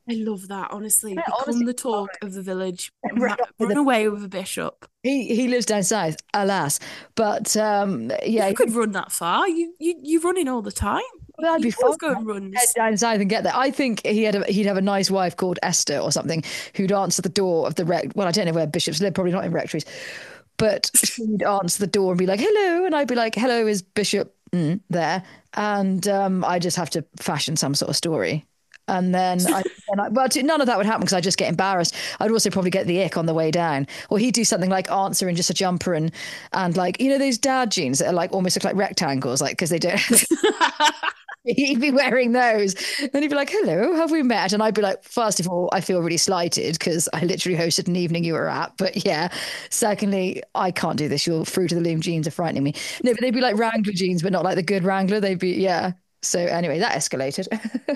I love that, honestly. Yeah, Become honestly, the talk of the village. run Ma- off with run the- away with a bishop. he he lives down south, alas. But um, yeah, You could run that far. You you you running all the time. You, that'd you be fun. always go on Head runs. down south and get there. I think he had a, he'd have a nice wife called Esther or something who'd answer the door of the rec. Well, I don't know where bishops live, probably not in rectories, but she'd answer the door and be like, "Hello," and I'd be like, "Hello, is Bishop mm, there?" And um, I just have to fashion some sort of story. And then, I, and I, well, none of that would happen because I just get embarrassed. I'd also probably get the ick on the way down, or he'd do something like answer in just a jumper and and like you know those dad jeans that are like almost look like rectangles, like because they don't. He'd be wearing those. And he'd be like, hello, have we met? And I'd be like, first of all, I feel really slighted because I literally hosted an evening you were at. But yeah. Secondly, I can't do this. Your Fruit of the Loom jeans are frightening me. No, but they'd be like Wrangler jeans, but not like the good Wrangler. They'd be, yeah. So anyway, that escalated.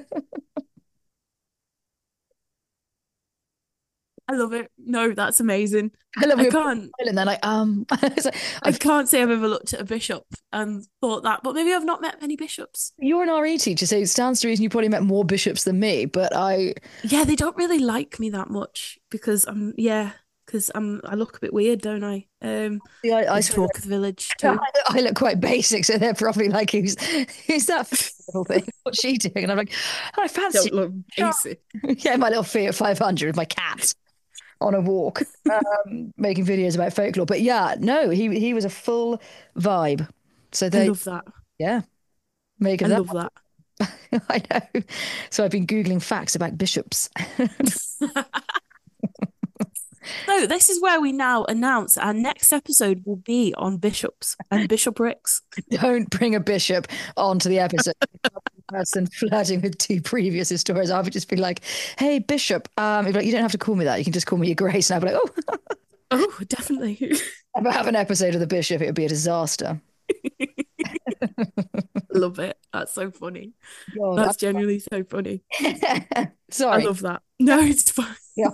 I love it. No, that's amazing. I love I your can't and then like, um, it's like, I I, can't say I've ever looked at a bishop and thought that, but maybe I've not met many bishops. you're an R E teacher, so it stands to reason you probably met more bishops than me. But I, Yeah, they don't really like me that much because I'm yeah, because I'm I look a bit weird, don't I? Um, I, I I sort of talk of the village too. I look quite basic, so they're probably like, "Who's who's that little thing? What's she doing?" And I'm like, "I fancy, Don't look basic. yeah, my little Fiat five hundred with my cat on a walk, um, making videos about folklore." But yeah, no, he he was a full vibe. So I they, love that. yeah, make I of that. love that. I know. So I've been googling facts about bishops. So this is where we now announce our next episode will be on bishops and bishoprics. Don't bring a bishop onto the episode. Person flirting with two previous historians. I would just be like, "Hey, Bishop, um, he'd be like, you don't have to call me that. You can just call me Your Grace." And I'd be like, "Oh." Oh, definitely. If I have an episode of the Bishop, it would be a disaster. Love it. That's so funny. God, That's genuinely so funny. I- I Sorry. love that. No, it's fine. Yeah.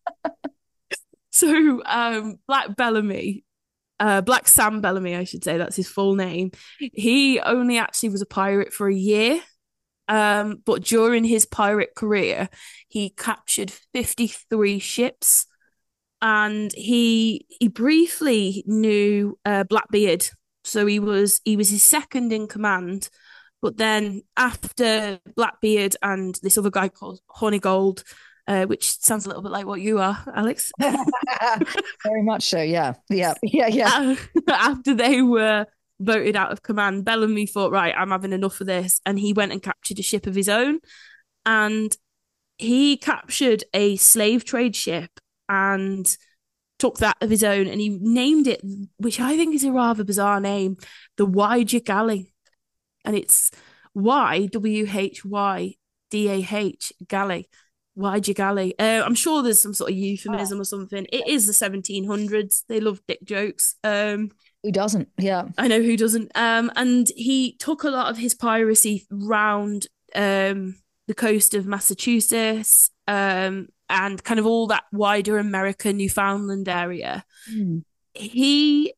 So, um, Black Bellamy, uh, Black Sam Bellamy, I should say, that's his full name. He only actually was a pirate for a year. Um, but during his pirate career, he captured fifty-three ships, and he he briefly knew uh, Blackbeard. So he was he was his second in command. But then after Blackbeard and this other guy called Honeygold, uh, which sounds a little bit like what you are, Alex. Very much so. Yeah. Yeah. Yeah. Yeah. After they were voted out of command, Bellamy thought, right, I'm having enough of this. And he went and captured a ship of his own. And he captured a slave trade ship and took that of his own. And he named it, which I think is a rather bizarre name, the Wyger Galley. And it's Y W H Y D A H Galley. Wyger Galley. Uh, I'm sure there's some sort of euphemism or something. It is the seventeen hundreds. They love dick jokes. Um, Who doesn't? Yeah. I know who doesn't. Um, and he took a lot of his piracy round um, the coast of Massachusetts um, and kind of all that wider America, Newfoundland area. Mm. He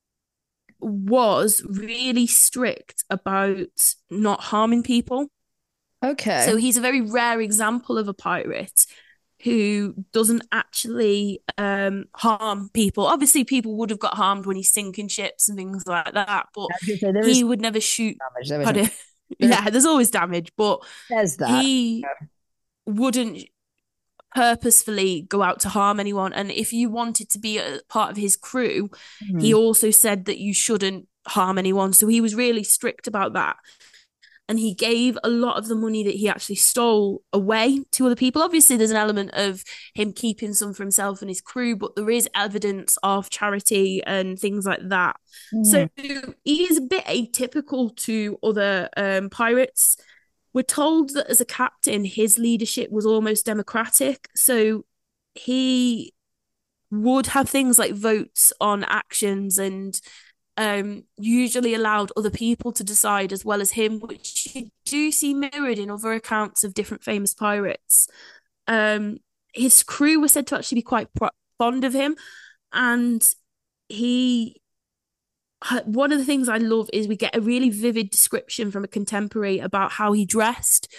was really strict about not harming people. Okay. So he's a very rare example of a pirate who doesn't actually um, harm people. Obviously, people would have got harmed when he's sinking ships and things like that, but So there he is would never shoot. damage, there Pardon? isn't. There's- Yeah, there's always damage, but There's that. he wouldn't purposefully go out to harm anyone. And if you wanted to be a part of his crew, Mhm. he also said that you shouldn't harm anyone. So he was really strict about that. And he gave a lot of the money that he actually stole away to other people. Obviously, there's an element of him keeping some for himself and his crew, but there is evidence of charity and things like that. Mhm. So he is a bit atypical to other um, pirates. We're told that as a captain, his leadership was almost democratic. So he would have things like votes on actions and um, usually allowed other people to decide as well as him, which you do see mirrored in other accounts of different famous pirates. Um, his crew were said to actually be quite pro- fond of him, and he. One of the things I love is we get a really vivid description from a contemporary about how he dressed.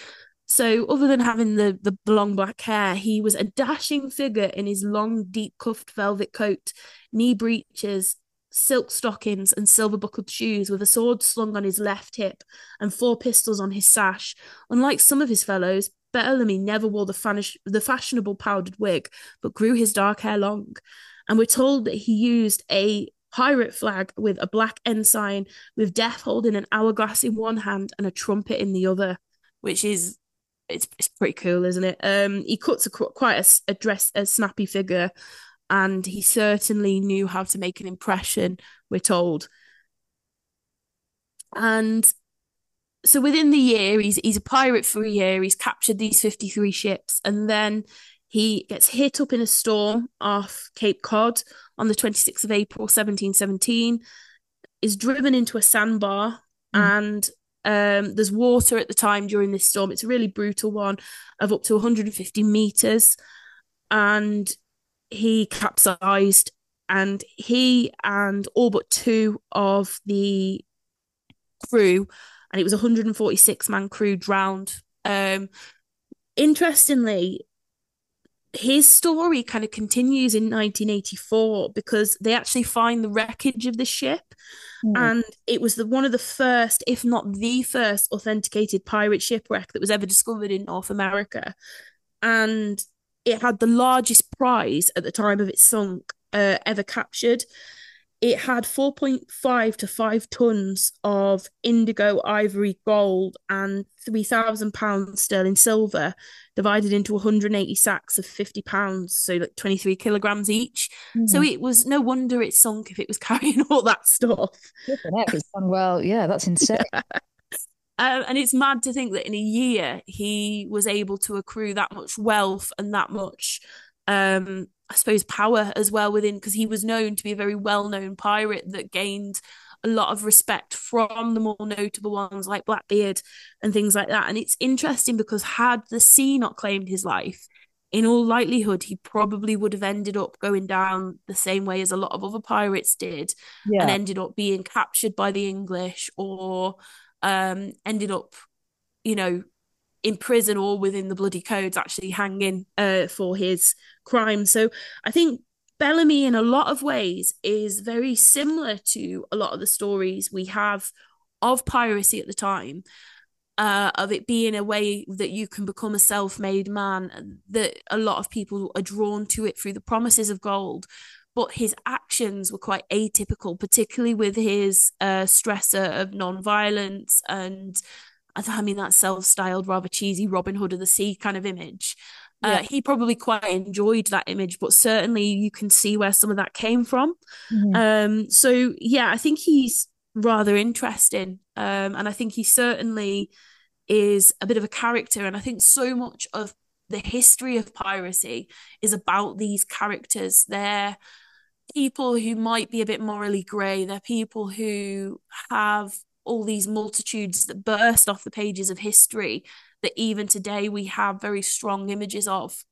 So, other than having the, the long black hair, he was a dashing figure in his long, deep cuffed velvet coat, knee breeches, silk stockings, and silver buckled shoes, with a sword slung on his left hip and four pistols on his sash. Unlike some of his fellows, Bellamy never wore the, fanish- the fashionable powdered wig, but grew his dark hair long. And we're told that he used a pirate flag with a black ensign, with Death holding an hourglass in one hand and a trumpet in the other, which is it's, it's pretty cool, isn't it? Um, he cuts a, quite a, a dress, a snappy figure, and he certainly knew how to make an impression, we're told. And so within the year, he's he's a pirate for a year. He's captured these fifty-three ships, and then he gets hit up in a storm off Cape Cod on the twenty-sixth of April, seventeen seventeen, is driven into a sandbar, mm. and um, there's water at the time during this storm. It's a really brutal one of up to one hundred fifty meters, and he capsized, and he and all but two of the crew, and it was a one hundred forty-six man crew, drowned. Um, interestingly, his story kind of continues in nineteen eighty-four because they actually find the wreckage of the ship. Mm. And it was the one of the first, if not the first, authenticated pirate shipwreck that was ever discovered in North America. And it had the largest prize at the time of it sunk uh, ever captured. It had four point five to five tons of indigo, ivory, gold, and three thousand pounds sterling silver, divided into one hundred eighty sacks of fifty pounds, so like twenty-three kilograms each. Mm. So it was no wonder it sunk if it was carrying all that stuff. It's done well. Yeah, that's insane. Yeah. Um, and it's mad to think that in a year he was able to accrue that much wealth and that much, um, I suppose, power as well within, because he was known to be a very well-known pirate that gained a lot of respect from the more notable ones like Blackbeard and things like that. And it's interesting because had the sea not claimed his life, in all likelihood, he probably would have ended up going down the same way as a lot of other pirates did, yeah. and ended up being captured by the English, or um, ended up, you know, in prison or within the bloody codes, actually hanging uh, for his crime. So I think Bellamy, in a lot of ways, is very similar to a lot of the stories we have of piracy at the time, uh, of it being a way that you can become a self-made man, that a lot of people are drawn to it through the promises of gold. But his actions were quite atypical, particularly with his uh, stressor of non-violence and, I mean, that self-styled, rather cheesy Robin Hood of the Sea kind of image. Yeah. Uh, he probably quite enjoyed that image, but certainly you can see where some of that came from. Mm-hmm. Um, so, yeah, I think he's rather interesting. Um, and I think he certainly is a bit of a character. And I think so much of the history of piracy is about these characters. They're people who might be a bit morally grey. They're people who have all these multitudes that burst off the pages of history that even today we have very strong images of.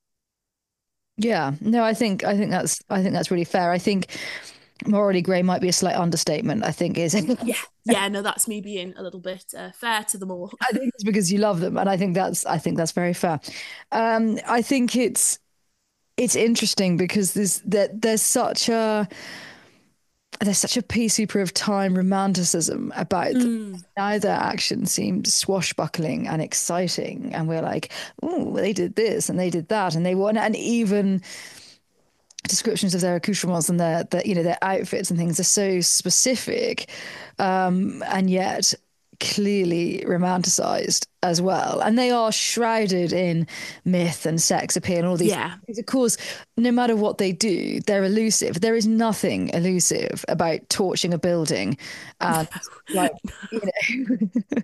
Yeah, no, I think I think that's I think that's really fair. I think morally grey might be a slight understatement. I think is yeah, yeah. No, that's me being a little bit uh, fair to them all. I think it's because you love them, and I think that's I think that's very fair. Um, I think it's it's interesting because there's that there's such a there's such a pea soup of time romanticism about mm. neither action seemed swashbuckling and exciting, and we're like, oh, they did this and they did that and they won, and even descriptions of their accoutrements and their, their you know their outfits and things are so specific, um, and yet clearly romanticized as well, and they are shrouded in myth and sex appeal and all these yeah things. Of course, no matter what they do, they're elusive. There is nothing elusive about torching a building and like you know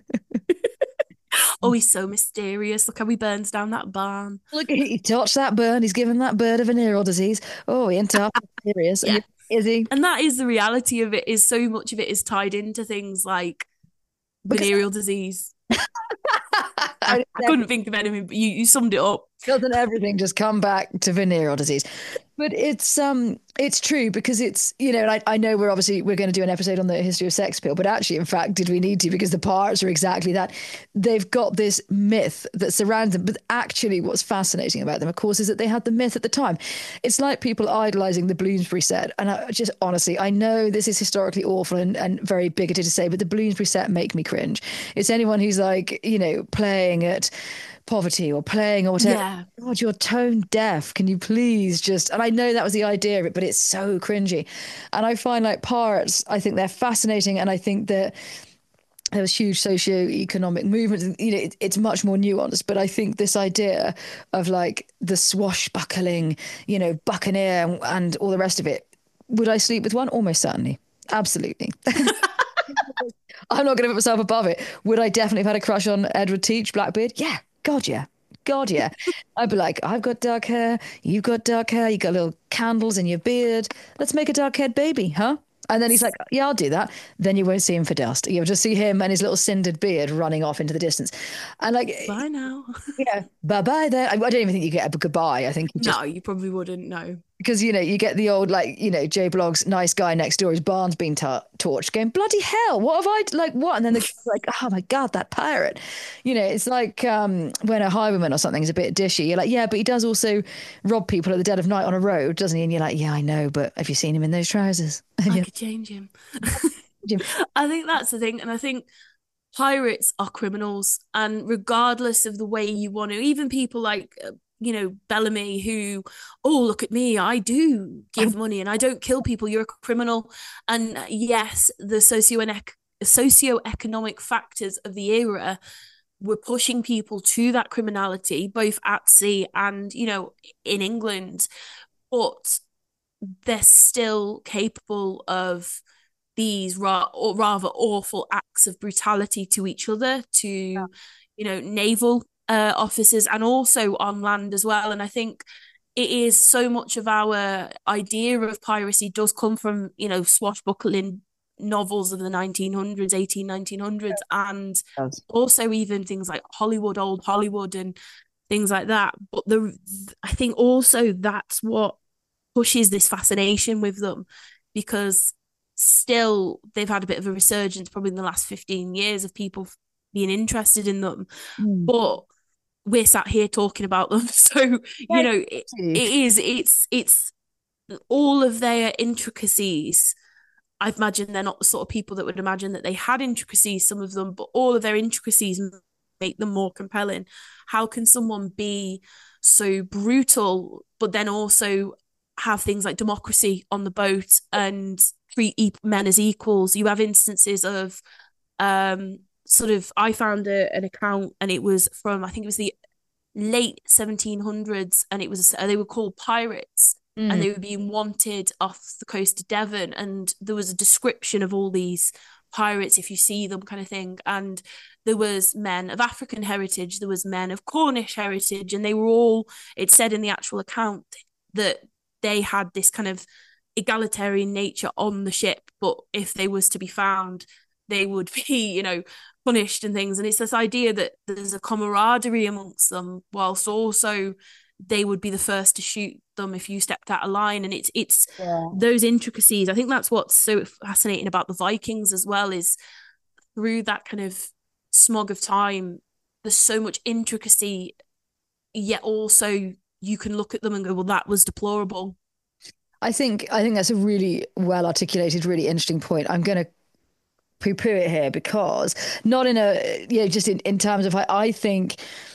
oh, he's so mysterious. Look how he burns down that barn. Look, he touched that burn, he's given that bird a venereal disease. Oh, he ain't half mysterious. Yeah. Is he? And that is the reality of it, is so much of it is tied into things like venereal disease. I, I couldn't think of anything, but you, you summed it up. Doesn't everything just come back to venereal disease? But it's um it's true because it's, you know, and I, I know we're obviously we're going to do an episode on the history of sex appeal, but actually, in fact, did we need to? Because the parts are exactly that. They've got this myth that surrounds them. But actually, what's fascinating about them, of course, is that they had the myth at the time. It's like people idolizing the Bloomsbury set. And I just honestly, I know this is historically awful and, and very bigoted to say, but the Bloomsbury set make me cringe. It's anyone who's like, you know, playing at poverty or playing or whatever. Yeah. God, you're tone deaf. Can you please just, and I know that was the idea of it, but it's so cringy. And I find like parts, I think they're fascinating. And I think that there was huge socio-economic movements. You know, it, it's much more nuanced, but I think this idea of like the swashbuckling, you know, buccaneer and, and all the rest of it. Would I sleep with one? Almost certainly. Absolutely. I'm not going to put myself above it. Would I definitely have had a crush on Edward Teach, Blackbeard? Yeah. God, yeah. God, yeah. I'd be like, I've got dark hair. You've got dark hair. You got little candles in your beard. Let's make a dark-haired baby, huh? And then he's like, yeah, I'll do that. Then you won't see him for dust. You'll just see him and his little cindered beard running off into the distance. And like, Bye now. yeah, bye-bye then. I, I don't even think you get a goodbye. I think you just, No, you probably wouldn't. No. because, you know, you get the old, like, you know, J Blog's nice guy next door, his barn's been tor- torched, going, bloody hell, what have I, like, what? And then they're like, oh my God, that pirate. You know, it's like um, when a highwayman or something is a bit dishy, you're like, yeah, but he does also rob people at the dead of night on a road, doesn't he? And you're like, yeah, I know, but have you seen him in those trousers? I could change him. I think that's the thing. And I think pirates are criminals. And regardless of the way you want to, even people like, uh, you know, Bellamy, who, oh, look at me, I do give money and I don't kill people, you're a criminal. And yes, the socio socioeconomic factors of the era were pushing people to that criminality, both at sea and, you know, in England. But they're still capable of these ra- or rather awful acts of brutality to each other, to, yeah. you know, naval uh, officers and also on land as well. And I think it is so much of our idea of piracy does come from, you know, swashbuckling novels of the nineteen hundreds, eighteen, nineteen hundreds, yeah. and yes. also even things like Hollywood, old Hollywood and things like that. But the I think also that's what pushes this fascination with them, because still they've had a bit of a resurgence probably in the last fifteen years of people being interested in them. Mm. But we're sat here talking about them. So, you know, it, it is, it's, it's all of their intricacies. I imagine they're not the sort of people that would imagine that they had intricacies, some of them, but all of their intricacies make them more compelling. How can someone be so brutal, but then also have things like democracy on the boat and treat men as equals? You have instances of um, sort of, I found a, an account and it was from, I think it was the late seventeen hundreds, and it was, they were called pirates. Mm. And they were being wanted off the coast of Devon. And there was a description of all these pirates, if you see them, kind of thing. And there was men of African heritage, there was men of Cornish heritage, and they were all, it said in the actual account that they had this kind of egalitarian nature on the ship. But if they was to be found, they would be, you know, punished and things. And it's this idea that there's a camaraderie amongst them, whilst also they would be the first to shoot them if you stepped out of line. And it's it's yeah. those intricacies. I think that's what's so fascinating about the Vikings as well, is through that kind of smog of time, there's so much intricacy, yet also you can look at them and go, well, that was deplorable. I think I think that's a really well articulated, really interesting point. I'm going to poo-poo it here because not in a, you know, just in, in terms of, I, I think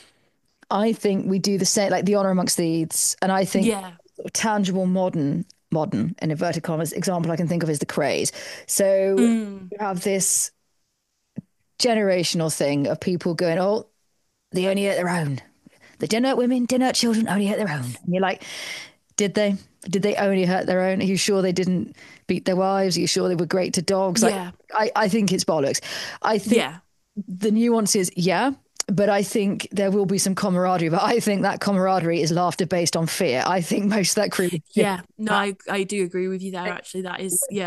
I think we do the same, like the Honor Amongst Thieves, and I think yeah. tangible modern modern in inverted commas example I can think of is the Krays. So mm. you have this generational thing of people going, oh, they only hurt their own. They didn't hurt women, didn't hurt children, only hurt their own. And you're like, did they? Did they only hurt their own? Are you sure they didn't beat their wives? Are you sure they were great to dogs? Yeah. Like, I, I think it's bollocks. I think yeah. the nuance is, yeah, but I think there will be some camaraderie. But I think that camaraderie is laughter based on fear. I think most of that crew. Yeah, no, I, I do agree with you there, actually. That is, yeah.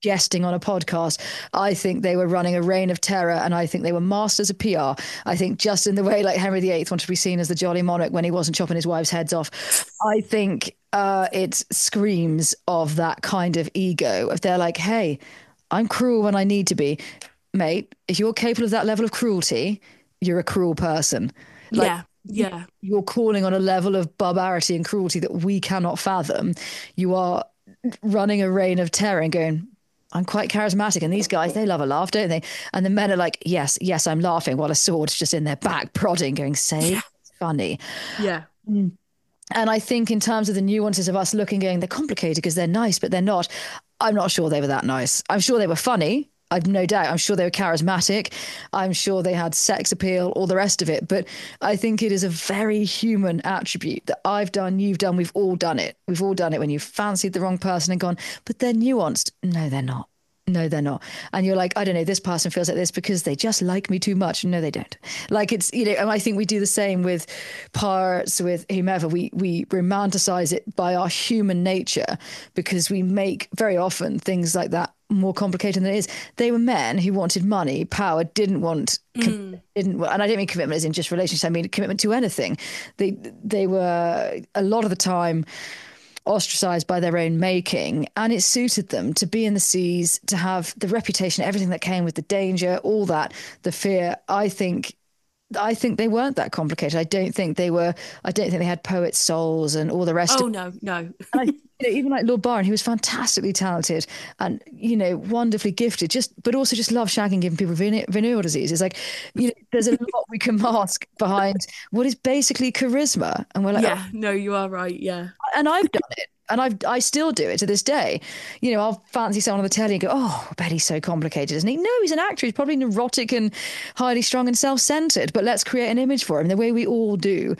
jesting on a podcast. I think they were running a reign of terror, and I think they were masters of P R. I think just in the way like Henry the Eighth wanted to be seen as the jolly monarch when he wasn't chopping his wives' heads off. I think uh, it screams of that kind of ego. If they're like, hey, I'm cruel when I need to be. Mate, if you're capable of that level of cruelty, you're a cruel person. Like, yeah, yeah. You're calling on a level of barbarity and cruelty that we cannot fathom. You are running a reign of terror and going, I'm quite charismatic. And these guys, they love a laugh, don't they? And the men are like, yes, yes, I'm laughing, while a sword's just in their back prodding, going, say, Yeah. it's funny. Yeah. Mm. And I think in terms of the nuances of us looking, going, they're complicated because they're nice, but they're not. I'm not sure they were that nice. I'm sure they were funny. I've no doubt. I'm sure they were charismatic. I'm sure they had sex appeal, all the rest of it. But I think it is a very human attribute that I've done, you've done, we've all done it. We've all done it when you've fancied the wrong person and gone, but they're nuanced. No, they're not. No, they're not. And you're like, I don't know, this person feels like this because they just like me too much. No, they don't. Like it's, you know, and I think we do the same with parts, with whomever. We we romanticize it by our human nature because we make very often things like that more complicated than it is. They were men who wanted money, power, didn't want, Mm. didn't, and I don't mean commitment as in just relationships. I mean commitment to anything. They they were a lot of the time ostracized by their own making, and it suited them to be in the seas, to have the reputation, everything that came with the danger, all that, the fear. I think I think they weren't that complicated. I don't think they were. I don't think they had poets' souls and all the rest. Oh of no, no. And I, you know, even like Lord Byron, he was fantastically talented and, you know, wonderfully gifted, just but also just loved shagging, giving people vene- venereal disease. It's like, you know, there's a lot we can mask behind what is basically charisma, and we're like, Yeah, no, you are right. Yeah. oh, and I've done it. And I've, I still do it to this day. You know, I'll fancy someone on the telly and go, oh, I bet he's so complicated, isn't he? No, he's an actor. He's probably neurotic and highly strung and self-centered, but let's create an image for him the way we all do.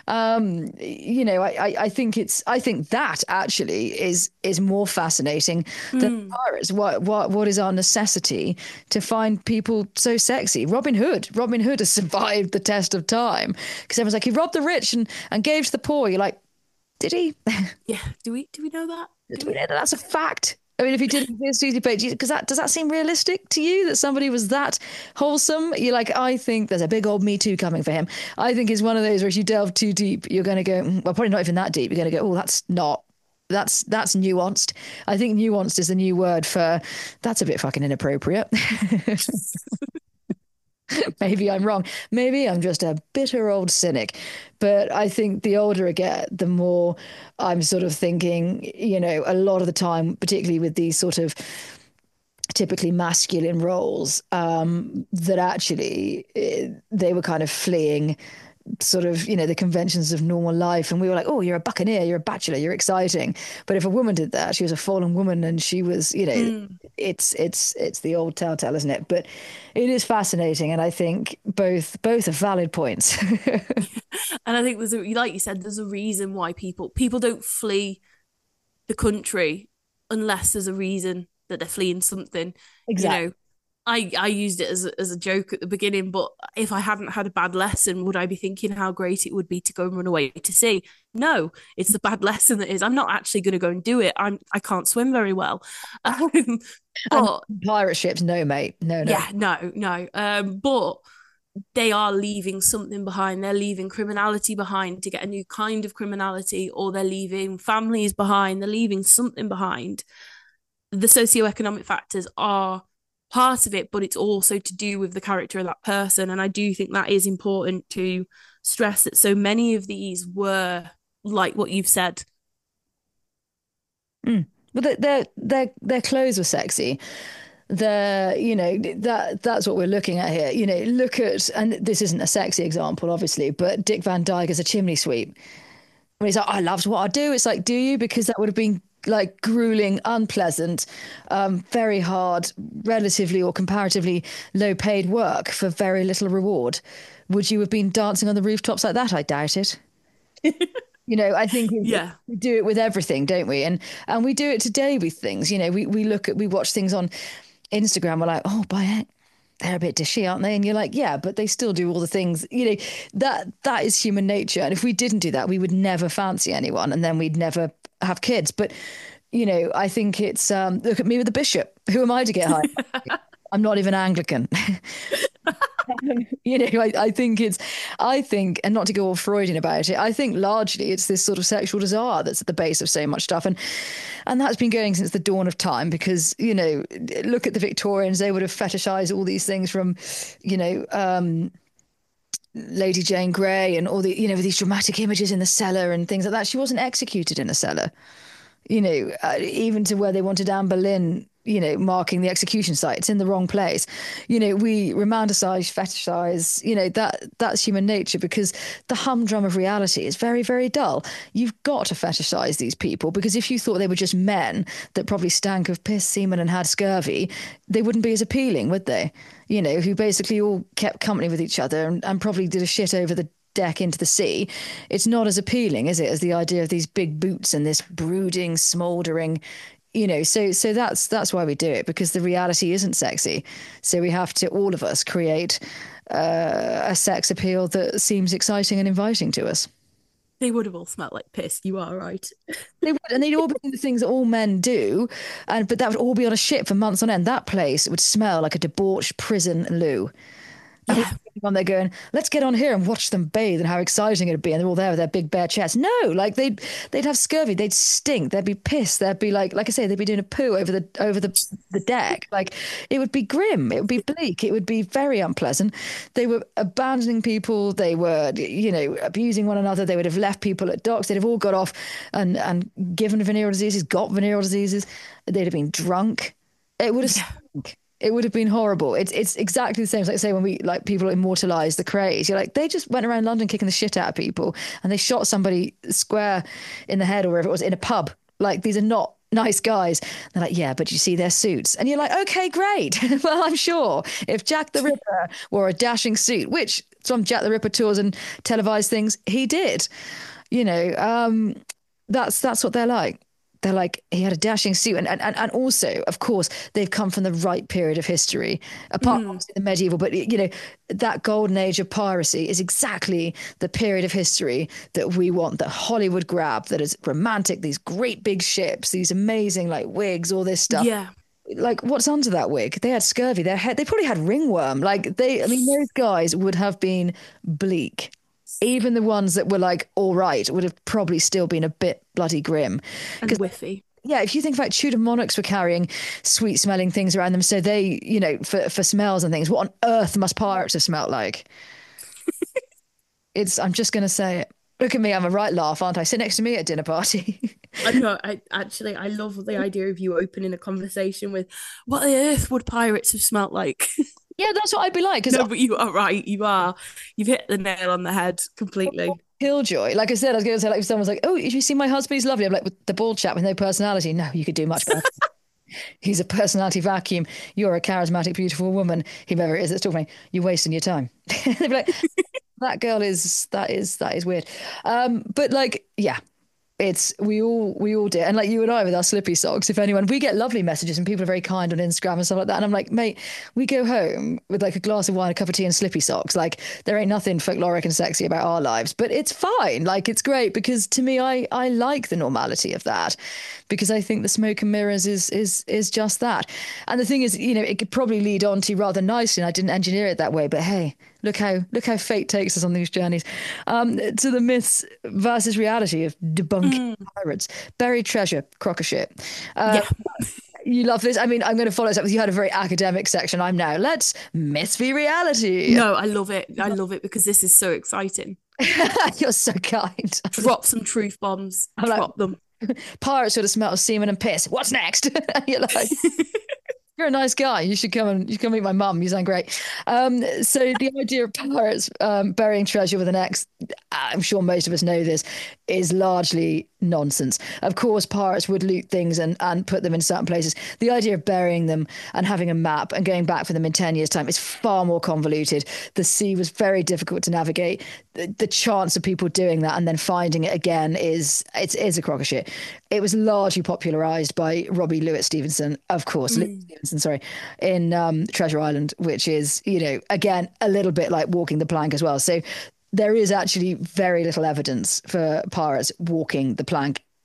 Um, you know, I, I, I think it's, I think that actually is, is more fascinating than Mm. pirates. What, what, what is our necessity to find people so sexy? Robin Hood, Robin Hood has survived the test of time because everyone's like, he robbed the rich and, and gave to the poor. You're like, did he? Yeah. Do we do we know that? Do Do we know that that's a fact? I mean, if he did this Susie Page, because that does that seem realistic to you that somebody was that wholesome? You're like, I think there's a big old Me Too coming for him. I think it's one of those where if you delve too deep, you're going to go, "Mm, well, probably not even that deep. You're going to go, oh, that's not. That's that's nuanced. I think nuanced is the new word for that's a bit fucking inappropriate. Maybe I'm wrong. Maybe I'm just a bitter old cynic. But I think the older I get, the more I'm sort of thinking, you know, a lot of the time, particularly with these sort of typically masculine roles, um, that actually eh, they were kind of fleeing sort of, you know, the conventions of normal life. And we were like, oh, you're a buccaneer, you're a bachelor, you're exciting. But if a woman did that, she was a fallen woman and she was, you know, Mm. it's it's it's the old telltale, isn't it? But it is fascinating, and I think both both are valid points. And I think there's a, like you said, there's a reason why people people don't flee the country unless there's a reason that they're fleeing something. Exactly. You know, I I used it as a, as a joke at the beginning, but if I hadn't had a bad lesson, would I be thinking how great it would be to go and run away to sea? No, it's the bad lesson that is. I'm not actually going to go and do it. I'm I can't swim very well. Um, And but pirate ships, no, mate, no, no. yeah, no, no. Um, but they are leaving something behind. They're leaving criminality behind to get a new kind of criminality, or they're leaving families behind. They're leaving something behind. The socioeconomic factors are part of it, but it's also to do with the character of that person. And I do think that is important to stress that so many of these were like what you've said. Mm. But their their their their clothes were sexy. The you know that that's what we're looking at here. You know, look at, and this isn't a sexy example, obviously, but Dick Van Dyke as a chimney sweep. When he's like, I loved what I do. It's like, do you? Because that would have been like grueling, unpleasant, um, very hard, relatively or comparatively low paid work for very little reward. Would you have been dancing on the rooftops like that? I doubt it. You know, I think we, Yeah. we do it with everything, don't we? And and we do it today with things. You know, we we look at we watch things on Instagram. We're like, oh, by heck, they're a bit dishy, aren't they? And you're like, yeah, but they still do all the things. You know, that that is human nature. And if we didn't do that, we would never fancy anyone, and then we'd never have kids. But You know, I think it's um, look at me with the bishop. Who am I to get high? I'm not even Anglican. You know, I, I think it's, I think, and not to go all Freudian about it, I think largely it's this sort of sexual desire that's at the base of so much stuff. And and that's been going since the dawn of time because, you know, look at the Victorians, they would have fetishized all these things from, you know, um, Lady Jane Grey and all the, you know, these dramatic images in the cellar and things like that. She wasn't executed in a cellar, you know, uh, even to where they wanted Anne Boleyn, you know, marking the execution site. It's in the wrong place. You know, we romanticize, fetishize, you know, that that's human nature because the humdrum of reality is very, very dull. You've got to fetishize these people because if you thought they were just men that probably stank of piss, semen and had scurvy, they wouldn't be as appealing, would they? You know, who basically all kept company with each other and, and probably did a shit over the deck into the sea. It's not as appealing, is it, as the idea of these big boots and this brooding, smouldering, you know, so so that's that's why we do it, because the reality isn't sexy. So we have to, all of us, create uh, a sex appeal that seems exciting and inviting to us. They would have all smelled like piss. You are right. They would, and they'd all be the things that all men do, and but that would all be on a ship for months on end. That place would smell like a debauched prison loo. Yeah. On there going, let's get on here and watch them bathe and how exciting it'd be. And they're all there with their big bare chests. No, like they'd they'd have scurvy, they'd stink, they'd be pissed, they'd be like, like I say, they'd be doing a poo over the over the the deck. Like it would be grim, it would be bleak, it would be very unpleasant. They were abandoning people, they were, you know, abusing one another. They would have left people at docks. They'd have all got off and and given venereal diseases, got venereal diseases. They'd have been drunk. It would have Yeah. stunk. It would have been horrible. It's it's exactly the same as, like, say, when we, like, people immortalize the Krays. You're like, they just went around London kicking the shit out of people and they shot somebody square in the head or wherever it was in a pub. Like, these are not nice guys. They're like, yeah, but you see their suits. And you're like, okay, great. Well, I'm sure if Jack the Ripper wore a dashing suit, which some Jack the Ripper tours and televised things, he did, you know, um, that's that's what they're like. They're like, he had a dashing suit. And, and, and also, of course, they've come from the right period of history, apart from Mm. the medieval. But, you know, that golden age of piracy is exactly the period of history that we want, that Hollywood grabbed, that is romantic, these great big ships, these amazing, like, wigs, all this stuff. Yeah. Like, what's under that wig? They had scurvy. Their head, they probably had ringworm. Like, they, I mean, those guys would have been bleak. Even the ones that were like all right would have probably still been a bit bloody grim. And whiffy. Yeah, if you think about Tudor monarchs were carrying sweet smelling things around them, so they, you know, for for smells and things, what on earth must pirates have smelt like? It's, I'm just going to say it. Look at me, I'm a right laugh, aren't I? Sit next to me at a dinner party. I know. I actually I love the idea of you opening a conversation with, what on earth would pirates have smelt like? Yeah, that's what I'd be like. Because No, but you are right. You are. You've hit the nail on the head completely. Killjoy, like I said, I was going to say, like, if someone's like, "Oh, did you see my husband? He's lovely." I'm like, "With the bald chap with no personality." No, you could do much better. He's a personality vacuum. You're a charismatic, beautiful woman. Whomever it is that's talking, you're wasting your time. They'd be like, "That girl is that is that is weird." Um, but like, yeah. It's we all we all do, and like you and I with our slippy socks. If anyone, we get lovely messages and people are very kind on Instagram and stuff like that. And I'm like, mate, we go home with like a glass of wine, a cup of tea, and slippy socks. Like there ain't nothing folkloric and sexy about our lives, but it's fine. Like it's great because to me, I I like the normality of that because I think the smoke and mirrors is is is just that. And the thing is, you know, it could probably lead on to rather nicely. And I didn't engineer it that way, but hey. Look how look how fate takes us on these journeys, um, to the myths versus reality of debunking mm. pirates, buried treasure, crock of shit. Uh, yeah. You love this. I mean, I'm going to follow this up with you. Had a very academic section. I'm now. Let's myth v reality. No, I love it. I love it because this is so exciting. You're so kind. Drop some truth bombs. I'm Drop like, them. Pirates would have smelled of semen and piss. What's next? You're like. You're a nice guy. You should come and you should come meet my mum. You sound great. Um, so the idea of pirates um, burying treasure with an X, I'm sure most of us know this, is largely nonsense. Of course, pirates would loot things and, and put them in certain places. The idea of burying them and having a map and going back for them in ten years' time is far more convoluted. The sea was very difficult to navigate. The, the chance of people doing that and then finding it again is it's is a crock of shit. It was largely popularized by Robbie Louis Stevenson, of course, mm. Stevenson, sorry, in um, Treasure Island, which is, you know, again, a little bit like walking the plank as well. So there is actually very little evidence for pirates walking the plank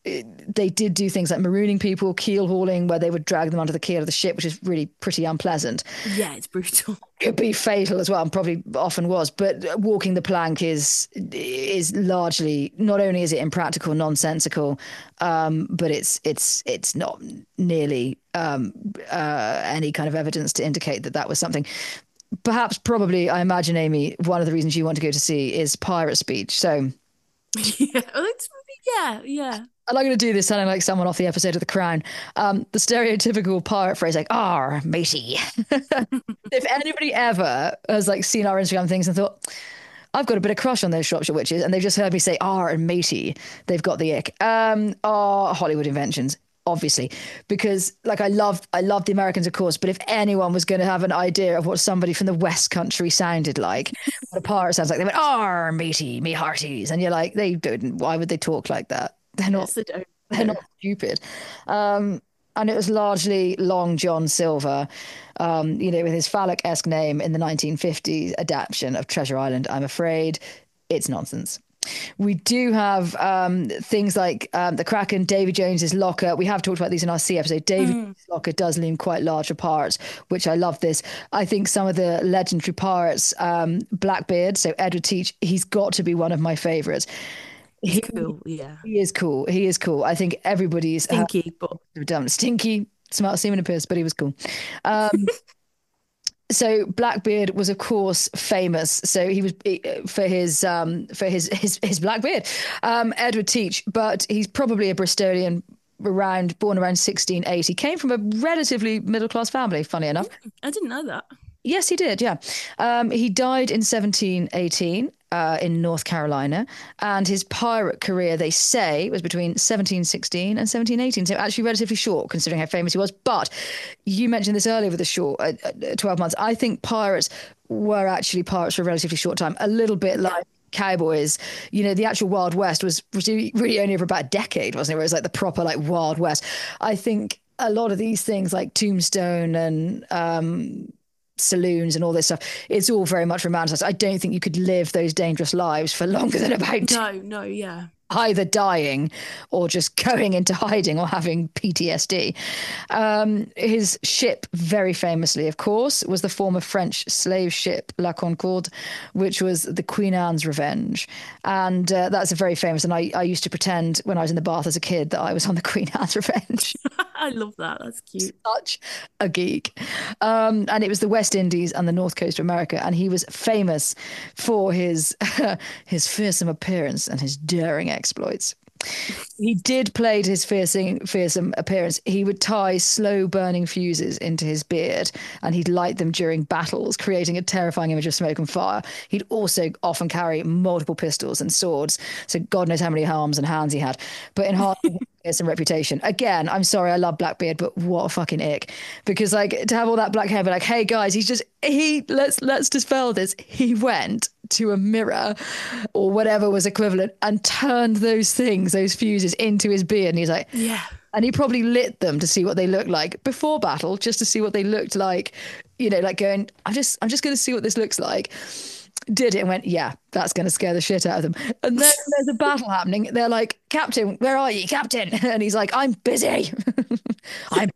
they did do things like marooning people, keel hauling, where they would drag them under the keel of the ship, which is really pretty unpleasant. Yeah, it's brutal. Could be fatal as well, and probably often was. But walking the plank is is largely, not only is it impractical, nonsensical, um, but it's it's it's not nearly um, uh, any kind of evidence to indicate that that was something. Perhaps, probably, I imagine, Amy, one of the reasons you want to go to sea is pirate speech. So. Yeah, it's, yeah, yeah. I'm not going to do this sounding like someone off the episode of The Crown. Um, the stereotypical pirate phrase, like, "Arr, matey." If anybody ever has like seen our Instagram things and thought, I've got a bit of crush on those Shropshire witches, and they've just heard me say "arr" and "matey," they've got the ick. Um, are Hollywood inventions, obviously, because like I love, I love the Americans, of course, but if anyone was going to have an idea of what somebody from the West Country sounded like, what a pirate sounds like, they went, "Arr, matey, me hearties," and you're like, they don't. Why would they talk like that? They're not. Yes, they They're not stupid. Um, and it was largely Long John Silver, um, you know, with his phallic-esque name in the nineteen fifties adaptation of Treasure Island. I'm afraid it's nonsense. We do have um, things like um, the Kraken, Davy Jones's locker. We have talked about these in our sea episode. Davy mm. Jones's locker does loom quite large for pirates, which I love this. I think some of the legendary pirates, um, Blackbeard, so Edward Teach, he's got to be one of my favourites. He's he, cool, yeah. He is cool. He is cool. I think everybody's stinky, uh, but dumb, stinky, smart seaman and piss, but he was cool. Um, so Blackbeard was, of course, famous. So he was for his um, for his his his Blackbeard, um, Edward Teach, but he's probably a Bristolian. Around born around sixteen eighty. Came from a relatively middle class family. Funny enough, I didn't know that. Yes, he did. Yeah, um, he died in seventeen eighteen. Uh, in North Carolina, and his pirate career, they say, was between seventeen sixteen and seventeen eighteen, so actually relatively short considering how famous he was. But you mentioned this earlier with the short uh, twelve months. I think pirates were actually pirates for a relatively short time, a little bit like cowboys. You know, the actual Wild West was really only over about a decade, wasn't it? Where it was like the proper like Wild West. I think a lot of these things like Tombstone and um saloons and all this stuff, it's all very much romanticized. I don't think you could live those dangerous lives for longer than about no no yeah either dying or just going into hiding or having P T S D. Um, his ship, very famously, of course, was the former French slave ship La Concorde, which was the Queen Anne's Revenge. And uh, that's a very famous, and I, I used to pretend when I was in the bath as a kid that I was on the Queen Anne's Revenge. I love that. That's cute. Such a geek. Um, and it was the West Indies and the North Coast of America. And he was famous for his his fearsome appearance and his daring exploits. He did play to his fearsome, fearsome appearance. He would tie slow burning fuses into his beard and he'd light them during battles, creating a terrifying image of smoke and fire. He'd also often carry multiple pistols and swords. So God knows how many arms and hands he had. But in hard some reputation. Again, I'm sorry, I love Blackbeard, but what a fucking ick. Because like to have all that black hair, but like, hey guys, he's just he let's let's dispel this. He went to a mirror or whatever was equivalent and turned those things, those fuses into his beard. And he's like, yeah. And he probably lit them to see what they looked like before battle, just to see what they looked like, you know, like going, I'm just I'm just gonna see what this looks like. Did it and went, yeah, that's going to scare the shit out of them. And then there's a battle happening. They're like, Captain, where are you, Captain? And he's like, I'm busy. I'm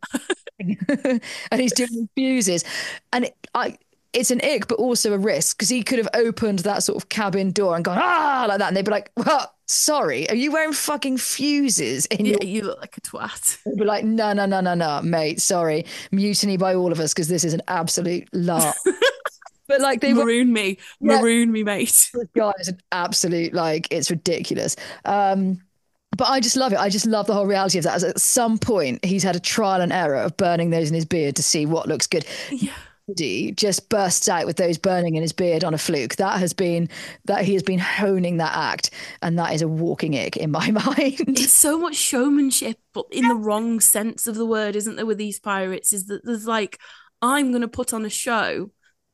and he's doing fuses. And it, I, it's an ick, but also a risk, because he could have opened that sort of cabin door and gone, ah, like that. And they'd be like, well, sorry, are you wearing fucking fuses? In yeah, your... you look like a twat. They'd be like, no, no, no, no, no, mate, sorry. Mutiny by all of us, because this is an absolute laugh. But like they maroon were, me, yeah, maroon me, mate. This guy is an absolute, like, it's ridiculous. Um, but I just love it. I just love the whole reality of that. As at some point, he's had a trial and error of burning those in his beard to see what looks good. Yeah. He just bursts out with those burning in his beard on a fluke. That has been that he has been honing that act, and that is a walking ick in my mind. It's so much showmanship, but in the wrong sense of the word, isn't there? With these pirates, is that there's like, I'm going to put on a show.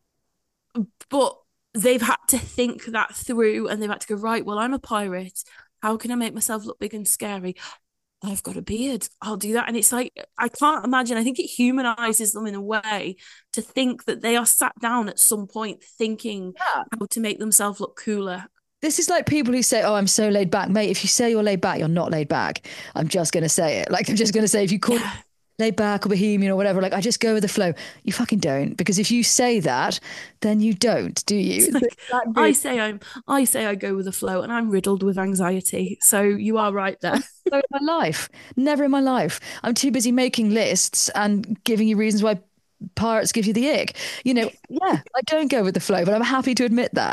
But they've had to think that through, and they've had to go, right, well, I'm a pirate. How can I make myself look big and scary? I've got a beard. I'll do that. And it's like, I can't imagine. I think it humanizes them in a way to think that they are sat down at some point thinking yeah. how to make themselves look cooler. This is like people who say, "Oh, I'm so laid back, mate." If you say you're laid back, you're not laid back. I'm just gonna say it. Like I'm just gonna say, if you call Yeah. it laid back or bohemian or whatever, like I just go with the flow. You fucking don't, because if you say that, then you don't, do you? Like, I say I'm I say I go with the flow, and I'm riddled with anxiety. So you are right there. Never in my life. Never in my life. I'm too busy making lists and giving you reasons why pirates give you the ick. You know, yeah, I don't go with the flow, but I'm happy to admit that.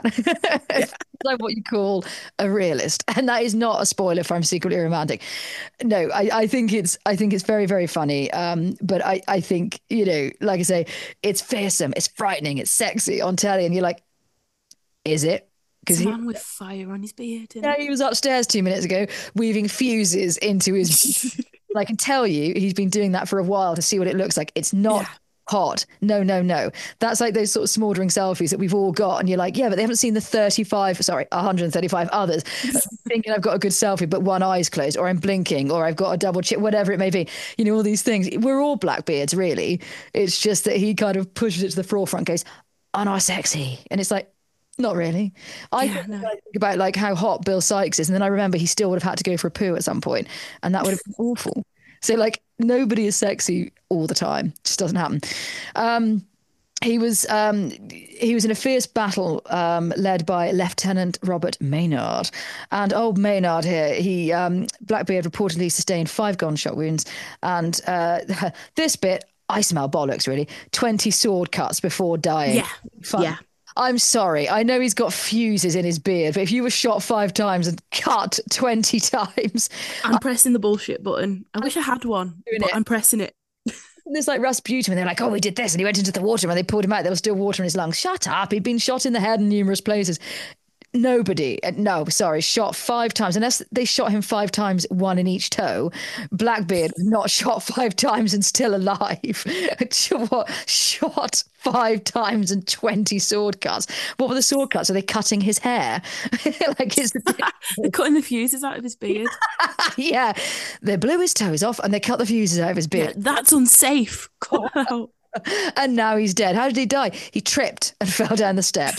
I'm what you call a realist, and that is not a spoiler for I'm secretly romantic. No, I, I think it's I think it's very, very funny. Um, but I, I think, you know, like I say, it's fearsome, it's frightening, it's sexy on telly, and you're like, is it? It's Because a he, man with fire on his beard. Isn't yeah, it? he was upstairs two minutes ago weaving fuses into his. I can tell you, he's been doing that for a while to see what it looks like. It's not Yeah. hot. No, no, no. That's like those sort of smouldering selfies that we've all got. And you're like, yeah, but they haven't seen the thirty-five, sorry, one hundred thirty-five others thinking I've got a good selfie, but one eye's closed, or I'm blinking, or I've got a double chip, whatever it may be. You know, all these things. We're all Blackbeards, really. It's just that he kind of pushes it to the forefront, goes, "Aren't I sexy?" And it's like, not really. I, Yeah, think, no. I think about like how hot Bill Sykes is, and then I remember he still would have had to go for a poo at some point, and that would have been awful. So like nobody is sexy all the time. Just doesn't happen. Um, he was um, he was in a fierce battle um, led by Lieutenant Robert Maynard, and old Maynard here, he um, Blackbeard reportedly sustained five gunshot wounds, and uh, this bit I smell bollocks really. Twenty sword cuts before dying. Yeah. Fun. Yeah. I'm sorry. I know he's got fuses in his beard, but if you were shot five times and cut twenty times, I'm pressing the bullshit button. I wish I had one, Doing but it. I'm pressing it. there's like Rasputin, and they're like, "Oh, we did this," and he went into the water, and when they pulled him out, there was still water in his lungs. Shut up! He'd been shot in the head in numerous places. Nobody, uh, no, sorry, shot five times. Unless they shot him five times, one in each toe. Blackbeard was not shot five times and still alive. What? Shot five times and twenty sword cuts. What were the sword cuts? Are they cutting his hair? Like it's They're cutting the fuses out of his beard. yeah, they blew his toes off and they cut the fuses out of his Yeah, beard. that's unsafe. Cut that out. And now he's dead. How did he die? He tripped and fell down the steps.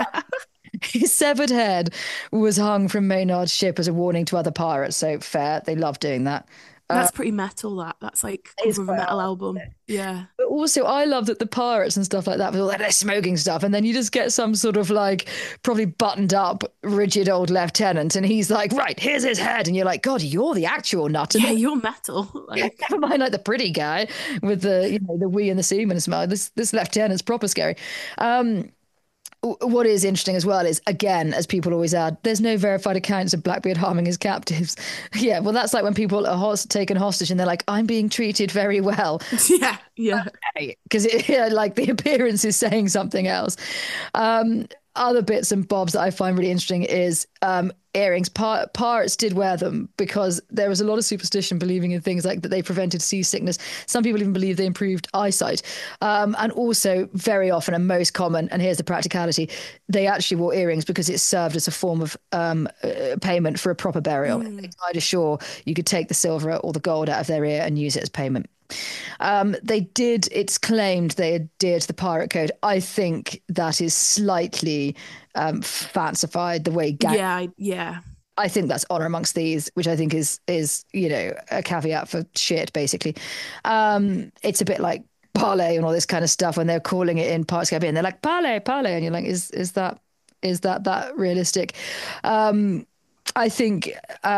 His severed head was hung from Maynard's ship as a warning to other pirates. So fair, they love doing that. That's pretty metal. That that's like It's cover of a quite metal hard, album. Yeah. But also, I love that the pirates and stuff like that, with all that smoking stuff, and then you just get some sort of like probably buttoned up, rigid old lieutenant, and he's like, "Right, here's his head," and you're like, "God, you're the actual nut." And Yeah, then- you're metal. Like never mind, like the pretty guy with the you know the we and the seaman smile. This this lieutenant's proper scary. Um, what is interesting as well is, again, as people always add, there's no verified accounts of Blackbeard harming his captives. Yeah, well, that's like when people are host- taken hostage and they're like, "I'm being treated very well." yeah, yeah. Because yeah, like the appearance is saying something else. Um, other bits and bobs that I find really interesting is um, earrings. Pir- pirates did wear them because there was a lot of superstition believing in things like that they prevented seasickness. Some people even believe they improved eyesight. Um, and also very often and most common, and here's the practicality, they actually wore earrings because it served as a form of um, uh, payment for a proper burial. If they died ashore, you could take the silver or the gold out of their ear and use it as payment. Um, they did, it's claimed they adhered to the pirate code. I think that is slightly um, fancified the way gang- Yeah, I- yeah. I think that's honor amongst thieves, which I think is is you know a caveat for shit. Basically, um, it's a bit like parlay and all this kind of stuff when they're calling it in Pirates of the Caribbean. They're like parlay, parlay, and you're like, is is that is that that realistic? Um, I think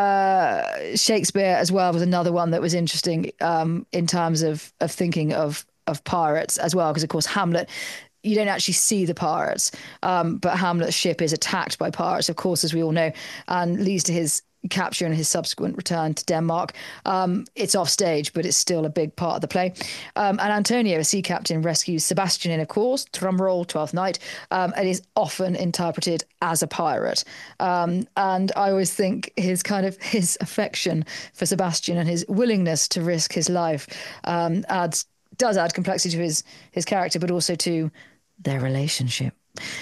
uh, Shakespeare as well was another one that was interesting um, in terms of of thinking of of pirates as well, because of course Hamlet, you don't actually see the pirates, um, but Hamlet's ship is attacked by pirates, of course, as we all know, and leads to his capture and his subsequent return to Denmark. Um, it's off stage, but it's still a big part of the play. Um, and Antonio, a sea captain, rescues Sebastian in a course, drumroll, Twelfth Night, um, and is often interpreted as a pirate. Um, and I always think his kind of his affection for Sebastian and his willingness to risk his life um, adds does add complexity to his his character, but also to their relationship.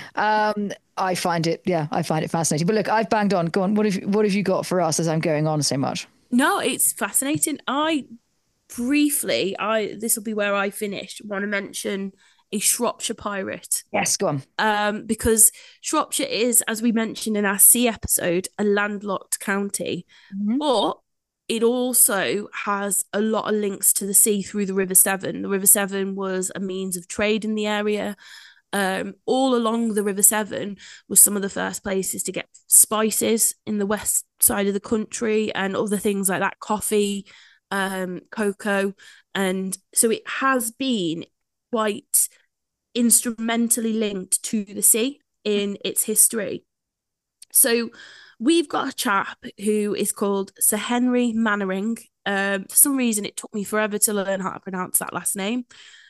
Um, I find it, yeah, I find it fascinating. But look, I've banged on. Go on. What have what have you got for us as I'm going on so much? No, it's fascinating. I briefly, I this will be where I finished. Want to mention a Shropshire pirate. Yes, go on. Um, because Shropshire is, as we mentioned in our sea episode, a landlocked county, Mhm. but it also has a lot of links to the sea through the River Severn. The River Severn was a means of trade in the area. Um, all along the River Severn was some of the first places to get spices in the west side of the country and other things like that, coffee, um, cocoa. And so it has been quite instrumentally linked to the sea in its history. So we've got a chap who is called Sir Henry Mannering. Um, for some reason, it took me forever to learn how to pronounce that last name,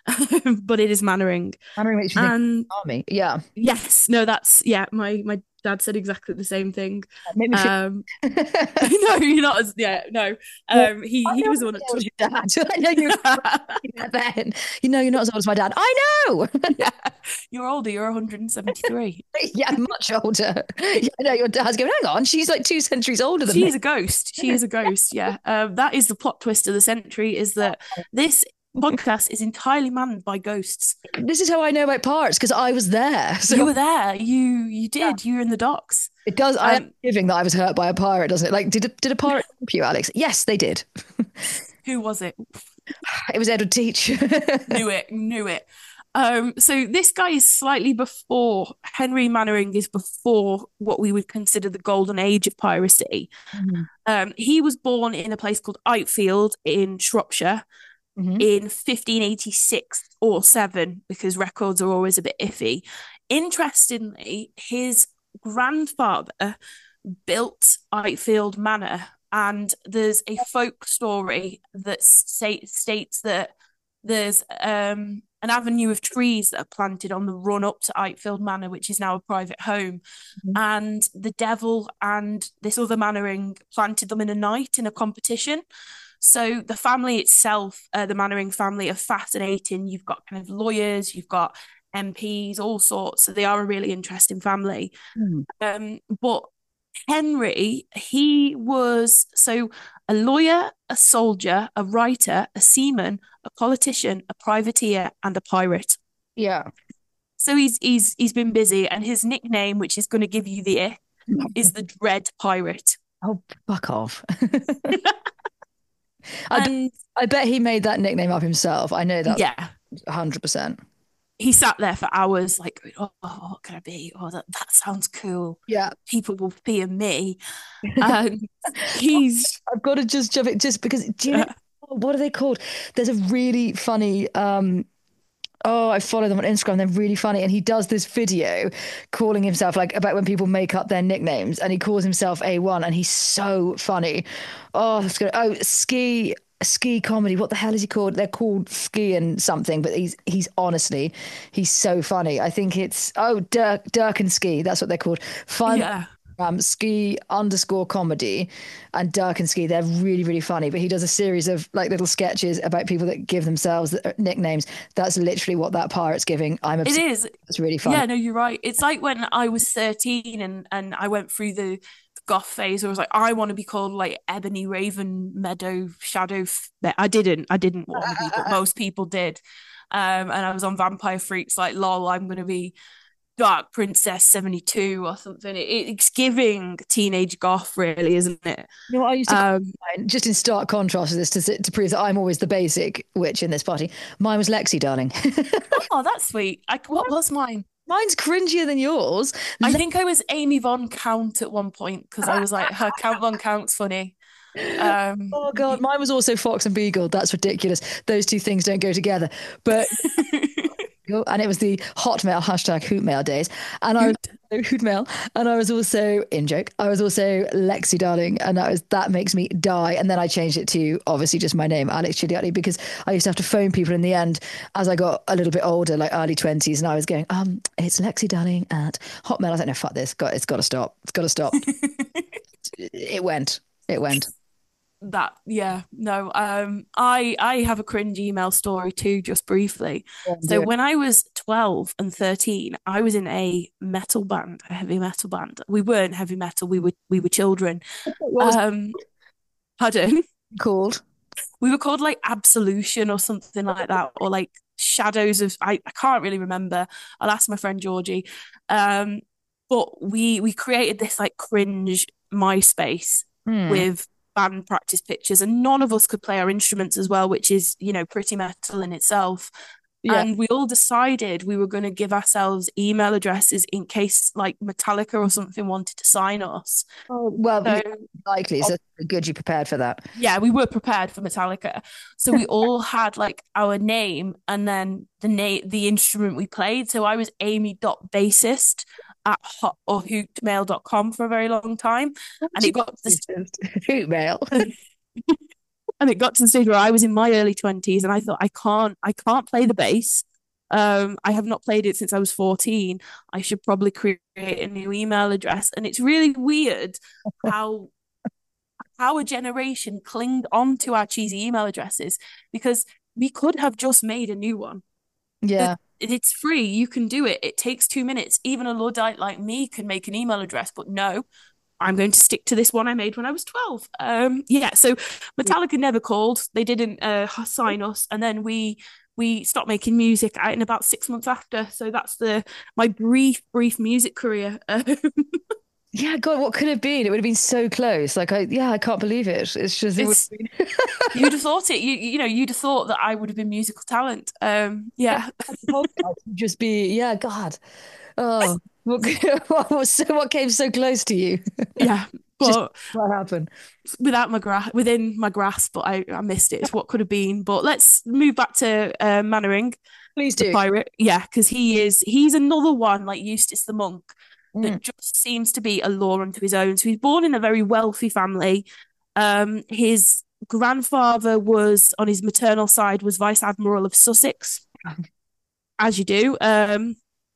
but it is Mannering. Mannering makes you think And army. Yeah. yes, no, that's yeah. My my dad said exactly the same thing. Make me feel. Um, no, you're not as yeah. No, um, he I he know was the one that as old took. as your dad. I know you're then. You know you're not as old as my dad. I know. Yeah, you're older. You're one hundred seventy-three. Yeah, much older. Yeah, I know your dad's going, hang on, she's like two centuries older than She's me. a ghost. She is a ghost. Yeah. Um, that is the plot twist of the century. Is that this podcast is entirely manned by ghosts. This is how I know about parts because I was there. So You were there. You you did. You were in the docks. it does. I am Um, giving that I was hurt by a pirate, doesn't it? Like, did a, did a pirate help you, Alex? Yes, they did. who was it? It was Edward Teach. Knew it. Knew it. Um, so this guy is slightly before Henry Mannering is before what we would consider the golden age of piracy. Mhm. Um, he was born in a place called Ightfield in Shropshire Mhm. in fifteen eighty-six or seven, because records are always a bit iffy. Interestingly, his grandfather built Ightfield Manor, and there's a folk story that sta- states that there's um, an avenue of trees that are planted on the run up to Ightfield Manor, which is now a private home. Mhm. And the devil and this other Mannering planted them in a night in a competition. So the family itself, uh, the Mannering family, are fascinating. You've got kind of lawyers, you've got M Ps, all sorts. So they are a really interesting family. Mhm. Um, but Henry, he was so a lawyer, a soldier, a writer, a seaman, a politician, a privateer, and a pirate. Yeah. So he's he's he's been busy, and his nickname, which is going to give you the ick, is the Dread Pirate. Oh, fuck off. I, bet, And I bet he made that nickname up himself. I know that yeah, one hundred percent. he sat there for hours, like, oh, what can I be? Oh, that, that sounds cool. Yeah. People will fear me. And he's I've got to just jump it just because do you know what are they called? There's a really funny um oh, I follow them on Instagram. They're really funny. And he does this video calling himself like about when people make up their nicknames and he calls himself A one and he's so funny. Oh, that's good. Oh, ski ski comedy. What the hell is he called? They're called Ski and something, but he's he's honestly, he's so funny. I think it's oh Dirk Dirk and Ski. That's what they're called. Fun yeah. Um, ski underscore comedy and Dirk and Ski. They're really, really funny. But he does a series of like little sketches about people that give themselves nicknames. That's literally what that pirate's giving. I'm obsessed. It is. It's really fun. Yeah, no, you're right. It's like when I was thirteen and and I went through the goth phase. I was like, I want to be called like Ebony Raven Meadow Shadow. F-. I didn't. I didn't want to be, but most people did. Um, and I was on Vampire Freaks. Like, lol, I'm going to be Dark Princess seventy-two or something. It, it's giving teenage goth, really, isn't it? You know what I used to Um, mine, just in stark contrast to this to, to prove that I'm always the basic witch in this party. Mine was Lexi, darling. oh, that's sweet. I, what was mine? Mine's cringier than yours. I think I was Amy Von Count at one point because I was like, her Count Von Count's funny. Um, Oh God, mine was also Fox and Beagle. That's ridiculous. Those two things don't go together. But and it was the Hotmail hashtag Hootmail days, and I was Hootmail, and I was also in joke. I was also Lexi Darling, and that was that makes me die. And then I changed it to obviously just my name, Alex Chidiati, because I used to have to phone people in the end as I got a little bit older, like early twenties, and I was going, um, it's Lexi Darling at Hotmail. I was like, no, fuck this. Got it's got to stop. It's got to stop. It went. It went. that yeah no um I I have a cringe email story too, just briefly. Yeah, So yeah. when I was twelve and thirteen, I was in a metal band, a heavy metal band. We weren't heavy metal, we were we were children. What was Um pardon? it called? We were called like Absolution or something like that, or like shadows of I, I can't really remember. I'll ask my friend Georgie. Um, but we we created this like cringe MySpace Hmm. with band practice pictures, and none of us could play our instruments as well, which is, you know, pretty metal in itself. Yeah. And we all decided we were going to give ourselves email addresses in case like Metallica or something wanted to sign us. Oh, well, yeah, So likely. So good you prepared for that. yeah, we were prepared for Metallica. So we all had like our name and then the name, the instrument we played. So I was Amy dot bassist at hot or hootmail dot com for a very long time. And it got to the, Hoot mail. and it got to the stage where I was in my early twenties and I thought I can't I can't play the bass. Um, I have not played it since I was fourteen. I should probably create a new email address. And it's really weird how our generation clinged on to our cheesy email addresses because we could have just made a new one. Yeah. It's free. You can do it. It takes two minutes. Even a Luddite like me can make an email address, but no, I'm going to stick to this one I made when I was twelve. Um, yeah, so Metallica never called. They didn't uh, sign us. And then we we stopped making music in about six months after. So that's the my brief, brief music career. Yeah, God, what could it have been? It would have been so close. Like, I, yeah, I can't believe it. It's just, it would It's have been. you'd have thought it. You you know, you'd have thought that I would have been musical talent. Um, yeah, Just be, yeah, God. Oh, what, what was so, what came so close to you? yeah. Just But what happened? without my gra- within my grasp, but I, I missed it. It's what could have been. But let's move back to uh, Mannering, Please the do. pirate. Yeah, because he is he's another one like Eustace the monk Mm. that just seems to be a law unto his own. So he's born in a very wealthy family. Um, his grandfather was on his maternal side was Vice Admiral of Sussex, as you do. Um,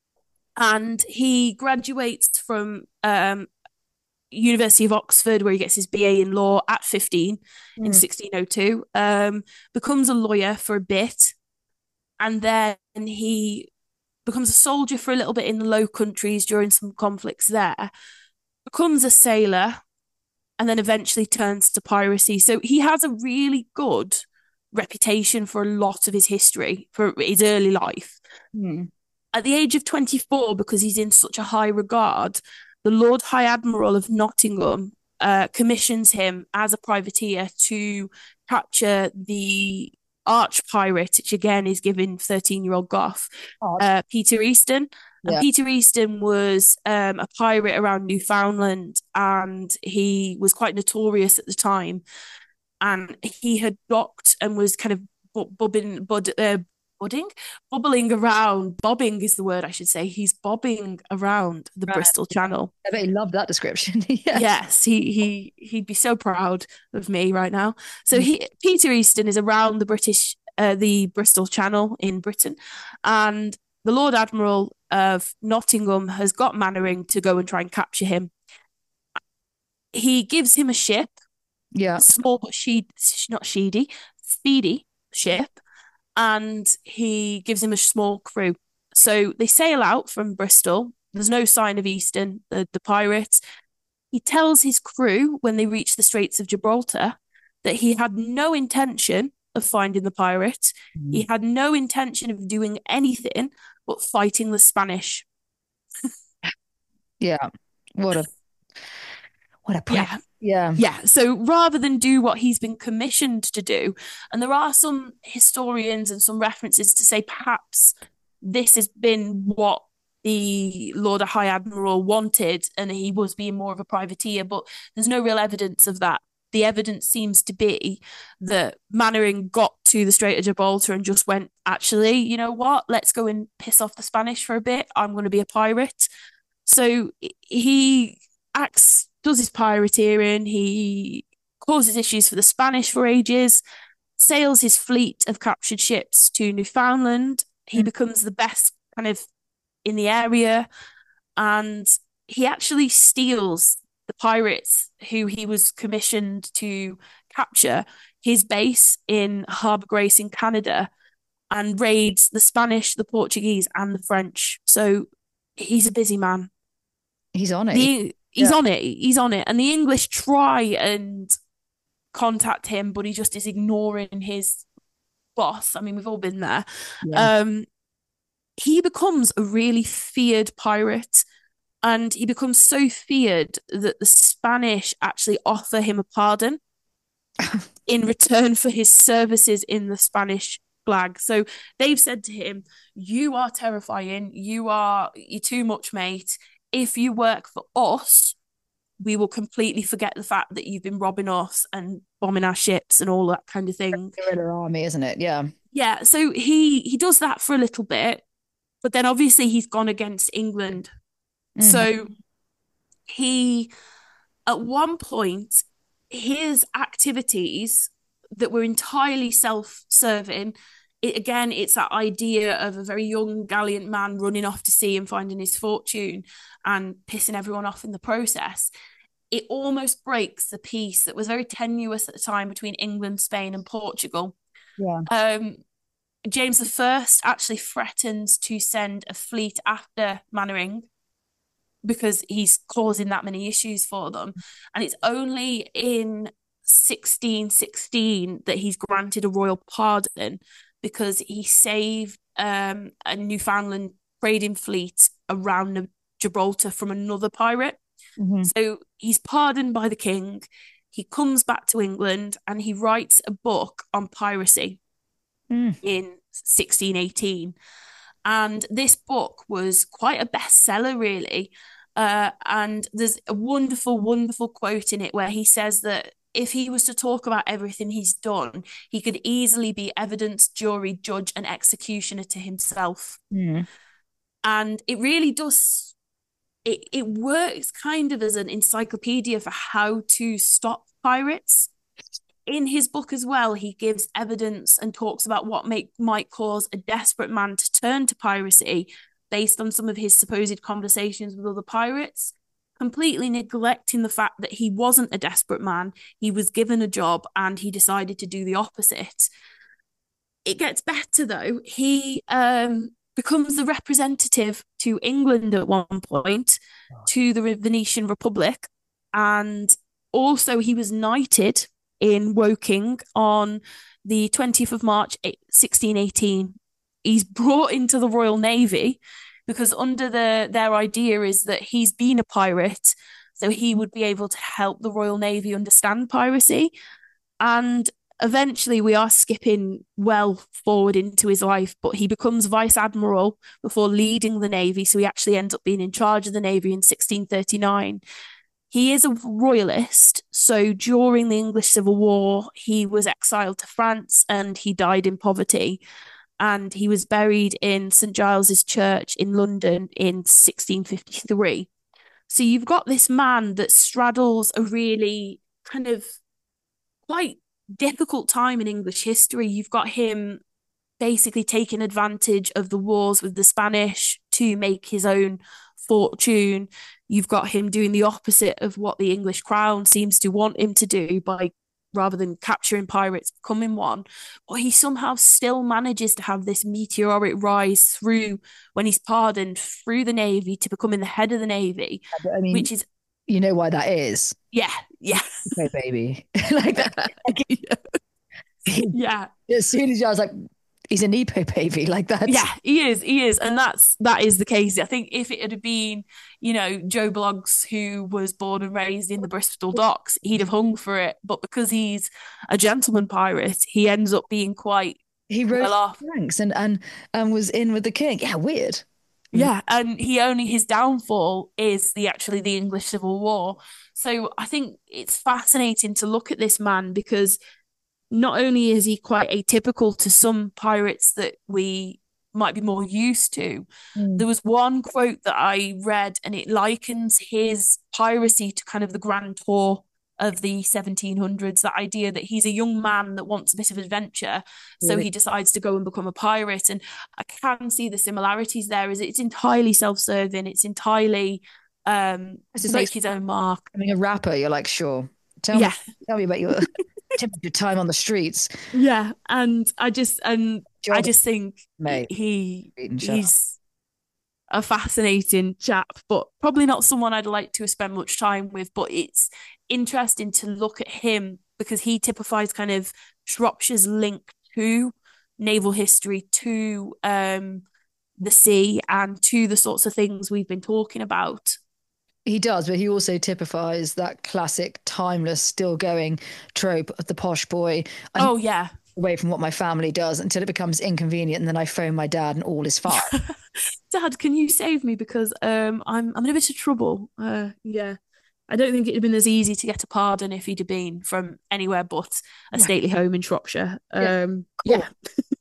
and he graduates from um University of Oxford, where he gets his B A in law at fifteen in Mm. sixteen oh two, um, becomes a lawyer for a bit, and then he becomes a soldier for a little bit in the Low Countries during some conflicts there, becomes a sailor, and then eventually turns to piracy. So he has a really good reputation for a lot of his history, for his early life. Mm. At the age of twenty-four, because he's in such a high regard, the Lord High Admiral of Nottingham uh, commissions him as a privateer to capture the arch pirate, which again is given thirteen-year-old Goff, uh, Peter Easton. And Yeah. Peter Easton was um, a pirate around Newfoundland, and he was quite notorious at the time. And he had docked and was kind of bu- bubbing, bud, uh, budding, bubbling around. Bobbing is the word I should say. He's bobbing around the Right. Bristol Channel. I bet he loved that description. Yes. Yes, he he he'd be so proud of me right now. So he Peter Easton is around the British, uh, the Bristol Channel in Britain, and the Lord Admiral of Nottingham has got Mannering to go and try and capture him. He gives him a ship, Yeah. a small but she not sheedy, speedy ship, and he gives him a small crew. So they sail out from Bristol. There's no sign of Easton, the, the pirate. He tells his crew when they reach the Straits of Gibraltar that he had no intention of finding the pirate. Mm. He had no intention of doing anything but fighting the Spanish. Yeah. What a what a prick. Yeah. Yeah. Yeah. So rather than do what he's been commissioned to do, and there are some historians and some references to say perhaps this has been what the Lord High Admiral wanted, and he was being more of a privateer, but there's no real evidence of that. The evidence seems to be that Mannering got to the Strait of Gibraltar and just went, actually, you know what? Let's go and piss off the Spanish for a bit. I'm going to be a pirate. So he acts, does his pirateering. He causes issues for the Spanish for ages, sails his fleet of captured ships to Newfoundland. He Mm. becomes the best kind of in the area, and he actually steals the pirates who he was commissioned to capture his base in Harbour Grace in Canada and raids the Spanish, the Portuguese, and the French. So he's a busy man. He's on it. The, he's Yeah. on it. He's on it. And the English try and contact him, but he just is ignoring his boss. I mean, we've all been there. Yeah. Um, he becomes a really feared pirate, and he becomes so feared that the Spanish actually offer him a pardon in return for his services in the Spanish flag. So they've said to him, "You are terrifying. You are you're too much, mate. If you work for us, we will completely forget the fact that you've been robbing us and bombing our ships and all that kind of thing." Guerrilla army, isn't it? Yeah. Yeah, so he he does that for a little bit, but then obviously he's gone against England. Mhm. So he, at one point, his activities that were entirely self-serving, it, again, it's that idea of a very young, gallant man running off to sea and finding his fortune and pissing everyone off in the process. It almost breaks the peace that was very tenuous at the time between England, Spain, and Portugal. Yeah. Um, James the First actually threatens to send a fleet after Mannering because he's causing that many issues for them. And it's only in sixteen sixteen that he's granted a royal pardon because he saved um, a Newfoundland trading fleet around Gibraltar from another pirate. Mhm. So he's pardoned by the king. He comes back to England and he writes a book on piracy Mm. in sixteen eighteen. And this book was quite a bestseller, really. Uh, and there's a wonderful, wonderful quote in it where he says that if he was to talk about everything he's done, he could easily be evidence, jury, judge, and executioner to himself. Mm. And it really does, it, it works kind of as an encyclopedia for how to stop pirates. In his book as well, he gives evidence and talks about what make, might cause a desperate man to turn to piracy based on some of his supposed conversations with other pirates, completely neglecting the fact that he wasn't a desperate man. He was given a job and he decided to do the opposite. It gets better, though. He um, becomes the representative to England at one point, to the Venetian Republic, and also he was knighted in Woking on the twentieth of March, sixteen eighteen. He's brought into the Royal Navy because under the their idea is that he's been a pirate, so he would be able to help the Royal Navy understand piracy. And eventually we are skipping well forward into his life, but he becomes Vice Admiral before leading the Navy, so he actually ends up being in charge of the Navy in sixteen thirty-nine. He is a royalist, so during the English Civil War, he was exiled to France and he died in poverty. And he was buried in Saint Giles's Church in London in sixteen fifty-three. So you've got this man that straddles a really kind of quite difficult time in English history. You've got him basically taking advantage of the wars with the Spanish to make his own fortune. You've got him doing the opposite of what the English crown seems to want him to do by, rather than capturing pirates, becoming one. But he somehow still manages to have this meteoric rise through, when he's pardoned, through the Navy to becoming the head of the Navy, I mean, which is, you know why that is? yeah, yeah. Okay, baby. Like that. Yeah. As soon as I was like, he's a Nepo baby, like that. Yeah, he is, he is. And that's that is the case. I think if it had been, you know, Joe Bloggs, who was born and raised in the Bristol docks, he'd have hung for it. But because he's a gentleman pirate, he ends up being quite He rose well off. ranks and and and was in with the king. Yeah, weird. Yeah, and he only his downfall is the actually the English Civil War. So I think it's fascinating to look at this man because not only is he quite atypical to some pirates that we might be more used to, Mm. there was one quote that I read and it likens his piracy to kind of the Grand Tour of the seventeen hundreds, that idea that he's a young man that wants a bit of adventure, so Really? he decides to go and become a pirate. And I can see the similarities there, is it's entirely self-serving, it's entirely um It's to just make like his own mark. becoming a rapper. You're like, sure. Tell Yeah. me, tell me about your tell me your time on the streets. Yeah, and I just and I Job, just think mate. he Eating shut up. he's a fascinating chap, but probably not someone I'd like to spend much time with. But it's interesting to look at him because he typifies kind of Shropshire's link to naval history to um, the sea and to the sorts of things we've been talking about. He does, but he also typifies that classic, timeless, still going trope of the posh boy. I'm Oh, yeah. away from what my family does until it becomes inconvenient, and then I phone my dad, and all is fine. Dad, can you save me? Because um, I'm I'm in a bit of trouble. Uh, yeah. I don't think it'd have been as easy to get a pardon if he'd have been from anywhere but a Yeah. stately home in Shropshire. Yeah. Um, Cool. yeah.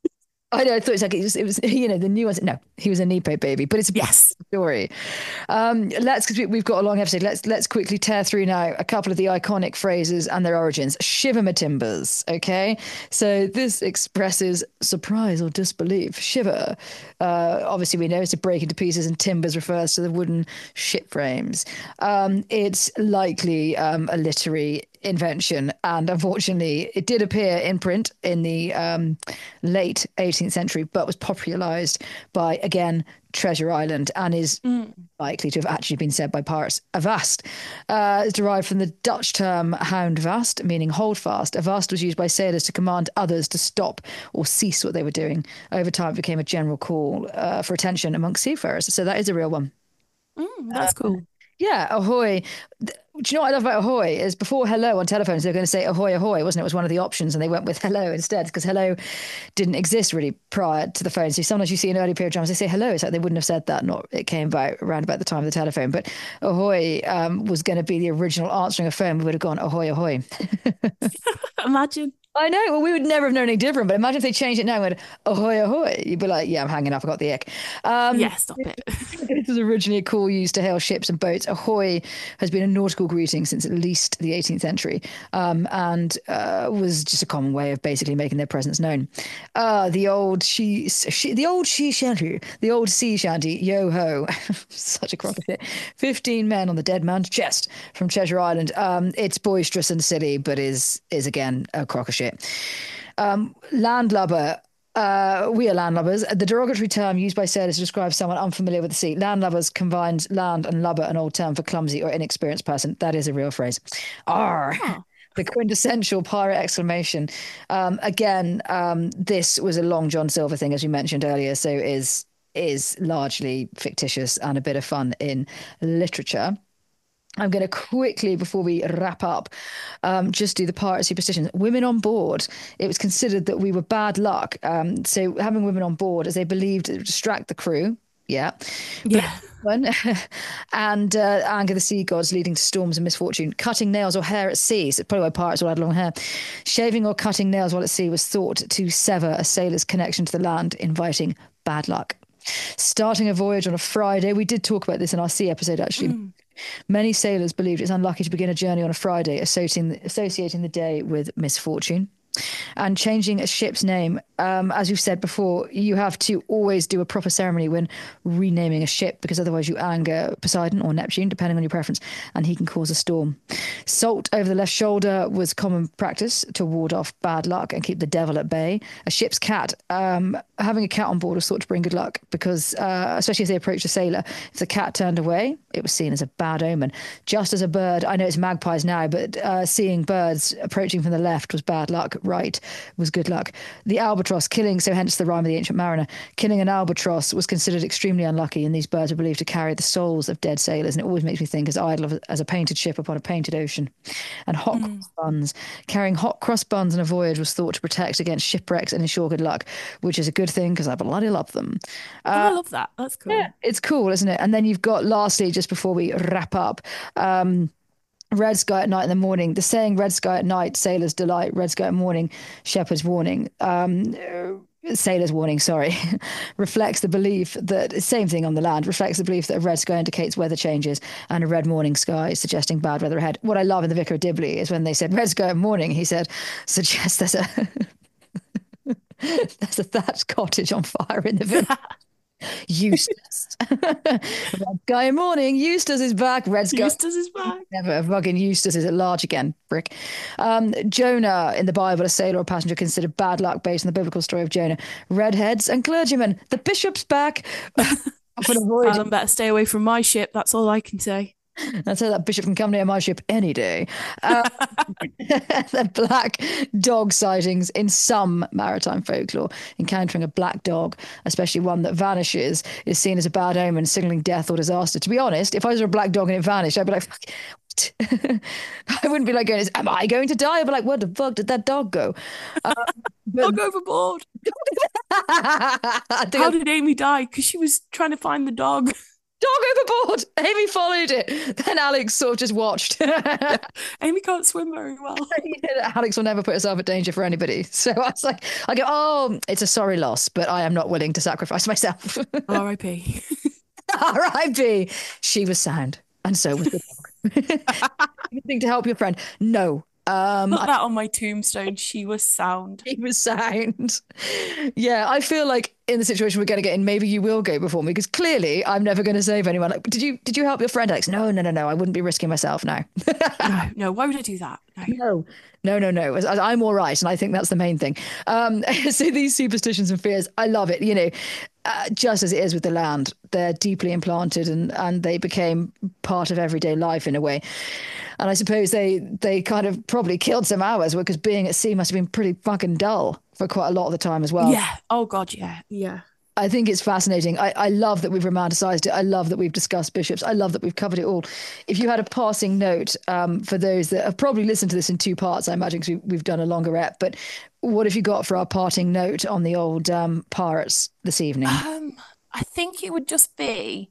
I know. I thought it was like it was, it was you know, the nuance. No, he was a Nepo baby, but it's a Yes. story. Um, let's because we, we've got a long episode. Let's let's quickly tear through now a couple of the iconic phrases and their origins. Shiver my timbers. Okay, so this expresses surprise or disbelief. Shiver. Uh, obviously, we know it's to break into pieces, and timbers refers to the wooden ship frames. Um, it's likely um, a literary invention, and unfortunately it did appear in print in the um, late eighteenth century, but was popularized by, again, Treasure Island, and is mm. likely to have actually been said by pirates. Avast uh, is derived from the Dutch term hound vast, meaning hold fast. Avast was used by sailors to command others to stop or cease what they were doing. Over time it became a general call uh, for attention amongst seafarers, so that is a real one. Mm, that's uh, cool. Yeah, ahoy. Do you know what I love about ahoy is before hello on telephones, they were going to say ahoy, ahoy, wasn't it? It was one of the options, and they went with hello instead because hello didn't exist really prior to the phone. So sometimes you see in early period dramas, they say hello. It's like they wouldn't have said that. Not it came about around about the time of the telephone. But ahoy um, was going to be the original answering a phone. We would have gone ahoy, ahoy. Imagine. I know. Well, we would never have known any different. But imagine if they changed it now and went, ahoy, ahoy. You'd be like, yeah, I'm hanging up. I got the ick. Um, yeah, stop it. This was originally a call used to hail ships and boats. Ahoy has been a nautical greeting since at least the eighteenth century um, and uh, was just a common way of basically making their presence known. Uh, the old she, she, the old she shanty, the old sea shanty, yo-ho. Such a crock of shit. fifteen men on the dead man's chest from Treasure Island. Um, it's boisterous and silly, but is, is again, a crock of shit. Um, landlubber, uh, we are landlubbers. The derogatory term used by sailors to describe someone unfamiliar with the sea. Landlubbers combines land and lubber, an old term for clumsy or inexperienced person. That is a real phrase. Arr. Oh. The quintessential pirate exclamation. Um, again, um, this was a Long John Silver thing, as we mentioned earlier, so is is largely fictitious and a bit of fun in literature. I'm going to quickly, before we wrap up, um, just do the pirate superstitions. Women on board. It was considered that we were bad luck. Um, so having women on board, as they believed, it would distract the crew. Yeah. Yeah. and uh, anger the sea gods, leading to storms and misfortune. Cutting nails or hair at sea. So probably why pirates all had long hair. Shaving or cutting nails while at sea was thought to sever a sailor's connection to the land, inviting bad luck. Starting a voyage on a Friday. We did talk about this in our sea episode, actually. Mm. Many sailors believed it's unlucky to begin a journey on a Friday, associating, associating the day with misfortune. And changing a ship's name, um, as we've said before, you have to always do a proper ceremony when renaming a ship, because otherwise you anger Poseidon or Neptune, depending on your preference, and he can cause a storm. Salt over the left shoulder was common practice to ward off bad luck and keep the devil at bay. A ship's cat, um, having a cat on board was thought to bring good luck, because uh, especially as they approached a sailor, if the cat turned away, it was seen as a bad omen. Just as a bird, I know it's magpies now, but uh, seeing birds approaching from the left was bad luck. Right was good luck. The albatross killing, so hence the rhyme of the Ancient Mariner, killing an albatross was considered extremely unlucky, and these birds are believed to carry the souls of dead sailors, and it always makes me think as idle as a painted ship upon a painted ocean. And hot mm. cross buns. Carrying hot cross buns on a voyage was thought to protect against shipwrecks and ensure good luck, which is a good thing because I bloody love them. Uh, oh, I love that. That's cool. Yeah, it's cool, isn't it? And then you've got, lastly, just before we wrap up, um, red sky at night in the morning. The saying red sky at night, sailors delight, red sky at morning, shepherd's warning. Um, sailor's warning, sorry, reflects the belief that, same thing on the land, reflects the belief that a red sky indicates weather changes and a red morning sky suggesting bad weather ahead. What I love in The Vicar of Dibley is when they said red sky at morning, he said, suggests there's a, there's a thatched cottage on fire in the village. Eustace. Red Sky morning. Eustace is back. Red Sky. Eustace is back. Never. Fucking Eustace is at large again. Brick. Um, Jonah in the Bible, a sailor or passenger considered bad luck based on the biblical story of Jonah. Redheads and clergymen. The bishop's back. Alan better stay away from my ship. That's all I can say. I'd say that bishop can come near my ship any day. Uh, the black dog sightings in some maritime folklore. Encountering a black dog, especially one that vanishes, is seen as a bad omen, signaling death or disaster. To be honest, if I saw a black dog and it vanished, I'd be like, fuck. I wouldn't be like, going, am I going to die? I'd be like, where the fuck did that dog go? Um, Dog overboard. How did Amy die? Because she was trying to find the dog. Dog overboard. Amy followed it. Then Alex sort of just watched. Yeah. Amy can't swim very well. Alex will never put herself at danger for anybody. So I was like, I go, oh, it's a sorry loss, but I am not willing to sacrifice myself. R I P R I P She was sound, and so was the dog. Anything to help your friend? No. Um, Put that on my tombstone. She was sound. He was sound. Yeah, I feel like in the situation we're going to get in, maybe you will go before me because clearly I'm never going to save anyone. Like, did you did you help your friend, Alex? No, no, no, no. I wouldn't be risking myself now. No, no. Why would I do that? No, no, no, no. no. I'm all right, and I think that's the main thing. Um, so these superstitions and fears, I love it. You know, uh, just as it is with the land, they're deeply implanted, and and they became part of everyday life in a way. And I suppose they they kind of probably killed some hours because being at sea must have been pretty fucking dull for quite a lot of the time as well. Yeah. Oh, God, yeah. Yeah. I think it's fascinating. I, I love that we've romanticized it. I love that we've discussed bishops. I love that we've covered it all. If you had a passing note um, for those that have probably listened to this in two parts, I imagine, because we, we've done a longer ep, but what have you got for our parting note on the old um, pirates this evening? Um, I think it would just be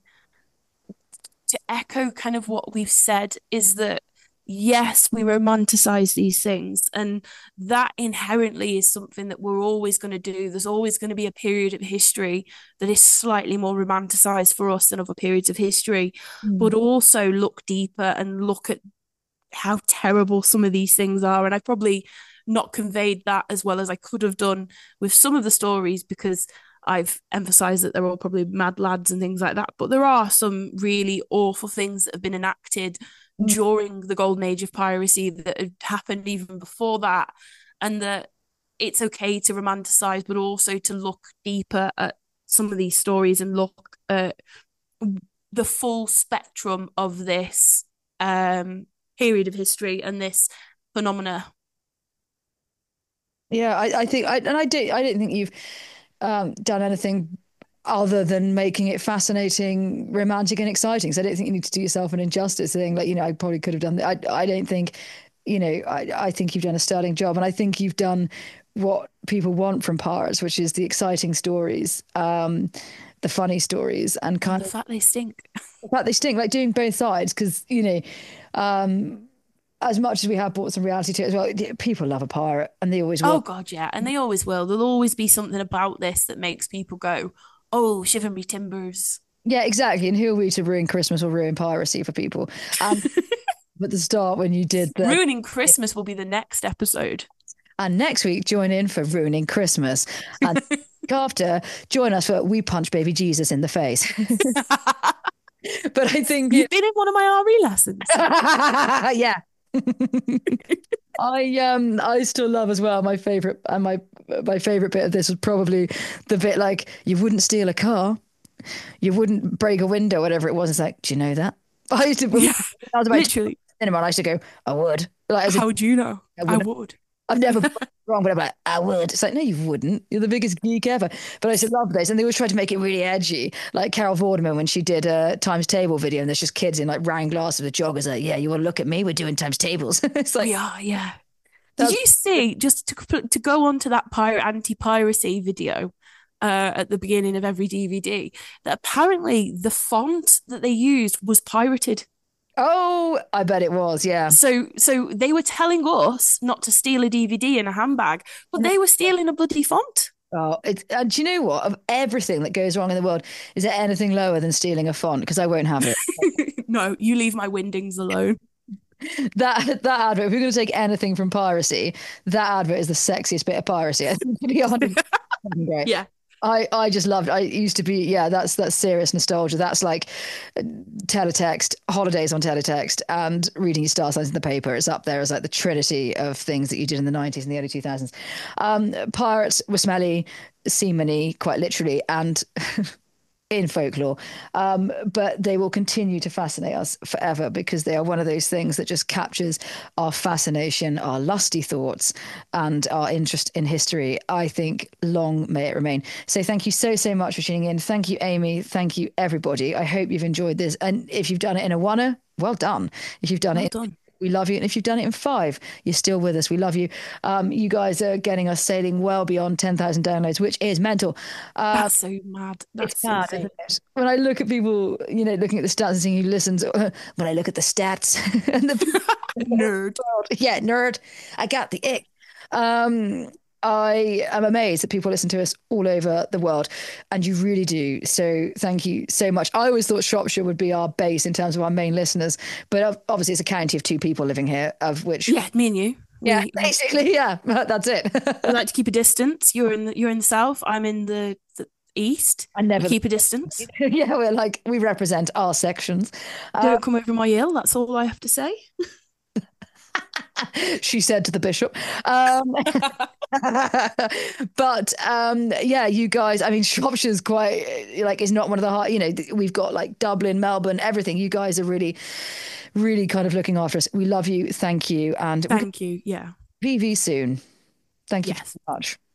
to echo kind of what we've said is that yes, we romanticize these things, and that inherently is something that we're always going to do. There's always going to be a period of history that is slightly more romanticized for us than other periods of history, mm. but also look deeper and look at how terrible some of these things are. And I probably not conveyed that as well as I could have done with some of the stories because I've emphasized that they're all probably mad lads and things like that. But there are some really awful things that have been enacted during the golden age of piracy that had happened even before that, and that it's okay to romanticize but also to look deeper at some of these stories and look at the full spectrum of this um period of history and this phenomena. Yeah, I, I think I and I did I didn't think you've um done anything other than making it fascinating, romantic, and exciting. So I don't think you need to do yourself an injustice saying, like, you know, I probably could have done that. I, I don't think, you know, I, I think you've done a sterling job. And I think you've done what people want from pirates, which is the exciting stories, um, the funny stories, and kind the of... The fact they stink. The fact they stink, like doing both sides, because, you know... Um, as much as we have brought some reality to it as well, people love a pirate, and they always will. Oh, God, yeah. And they always will. There'll always be something about this that makes people go, oh, shiver me timbers. Yeah, exactly. And who are we to ruin Christmas or ruin piracy for people? Um, at the start, when you did the... Ruining Christmas will be the next episode. And next week, join in for Ruining Christmas. And after, join us for We Punch Baby Jesus in the Face. But I think... You've been in one of my R E lessons. Yeah. I um I still love as well my favorite and my my favorite bit of this was probably the bit like you wouldn't steal a car, you wouldn't break a window, whatever it was. It's like, do you know that? I used to yeah, I was about literally cinema and I used to go, I would. Like, how would you know? I, I would. I've never been wrong, but I'm like, I would. It's like, no, you wouldn't. You're the biggest geek ever. But I used to love this. And they always tried to make it really edgy. Like Carol Vorderman, when she did a times table video, and there's just kids in like round glasses with joggers. Like, yeah, you want to look at me? We're doing times tables. It's like, yeah, yeah. Did you see, just to, to go on to that pirate anti-piracy video uh, at the beginning of every D V D, that apparently the font that they used was pirated. Oh, I bet it was, yeah. So so they were telling us not to steal a D V D in a handbag, but they were stealing a bloody font. Oh, it's, and do you know what? Of everything that goes wrong in the world, is there anything lower than stealing a font? Because I won't have it. No, you leave my windings alone. That that advert, if we're going to take anything from piracy, that advert is the sexiest bit of piracy. I think, to be honest. Great. Yeah. I, I just loved I used to be yeah that's that's serious nostalgia. That's like teletext, holidays on teletext, and reading your star signs in the paper. It's up there as like the trinity of things that you did in the nineties and the early two thousands. Um, pirates were smelly, seamany, quite literally, and in folklore, um, but they will continue to fascinate us forever because they are one of those things that just captures our fascination, our lusty thoughts, and our interest in history. I think long may it remain. So thank you so, so much for tuning in. Thank you, Amy. Thank you, everybody. I hope you've enjoyed this. And if you've done it in a one, well done. If you've done Well it done. we love you. And if you've done it in five, you're still with us. We love you. Um, you guys are getting us sailing well beyond ten thousand downloads, which is mental. Uh, That's so mad. That's it's mad, insane. isn't it? When I look at people, you know, looking at the stats and seeing who listens, when I look at the stats and the Nerd. yeah, nerd, I got the ick. Um, I am amazed that people listen to us all over the world, and you really do. So thank you so much. I always thought Shropshire would be our base in terms of our main listeners, but obviously it's a county of two people living here, of which Yeah, me and you. yeah, we, basically, yeah, that's it. we like to keep a distance. You're in the you're in the south. I'm in the, the east. I never we keep a distance. yeah, we're like we represent our sections. Don't Um, come over my hill. That's all I have to say. she said to the bishop. Um, but um, yeah, you guys, I mean, Shropshire's quite like is not one of the hard, you know, we've got like Dublin, Melbourne, everything. You guys are really, really kind of looking after us. We love you. Thank you. And Thank you. Yeah. V V soon. Thank you Yes. so much.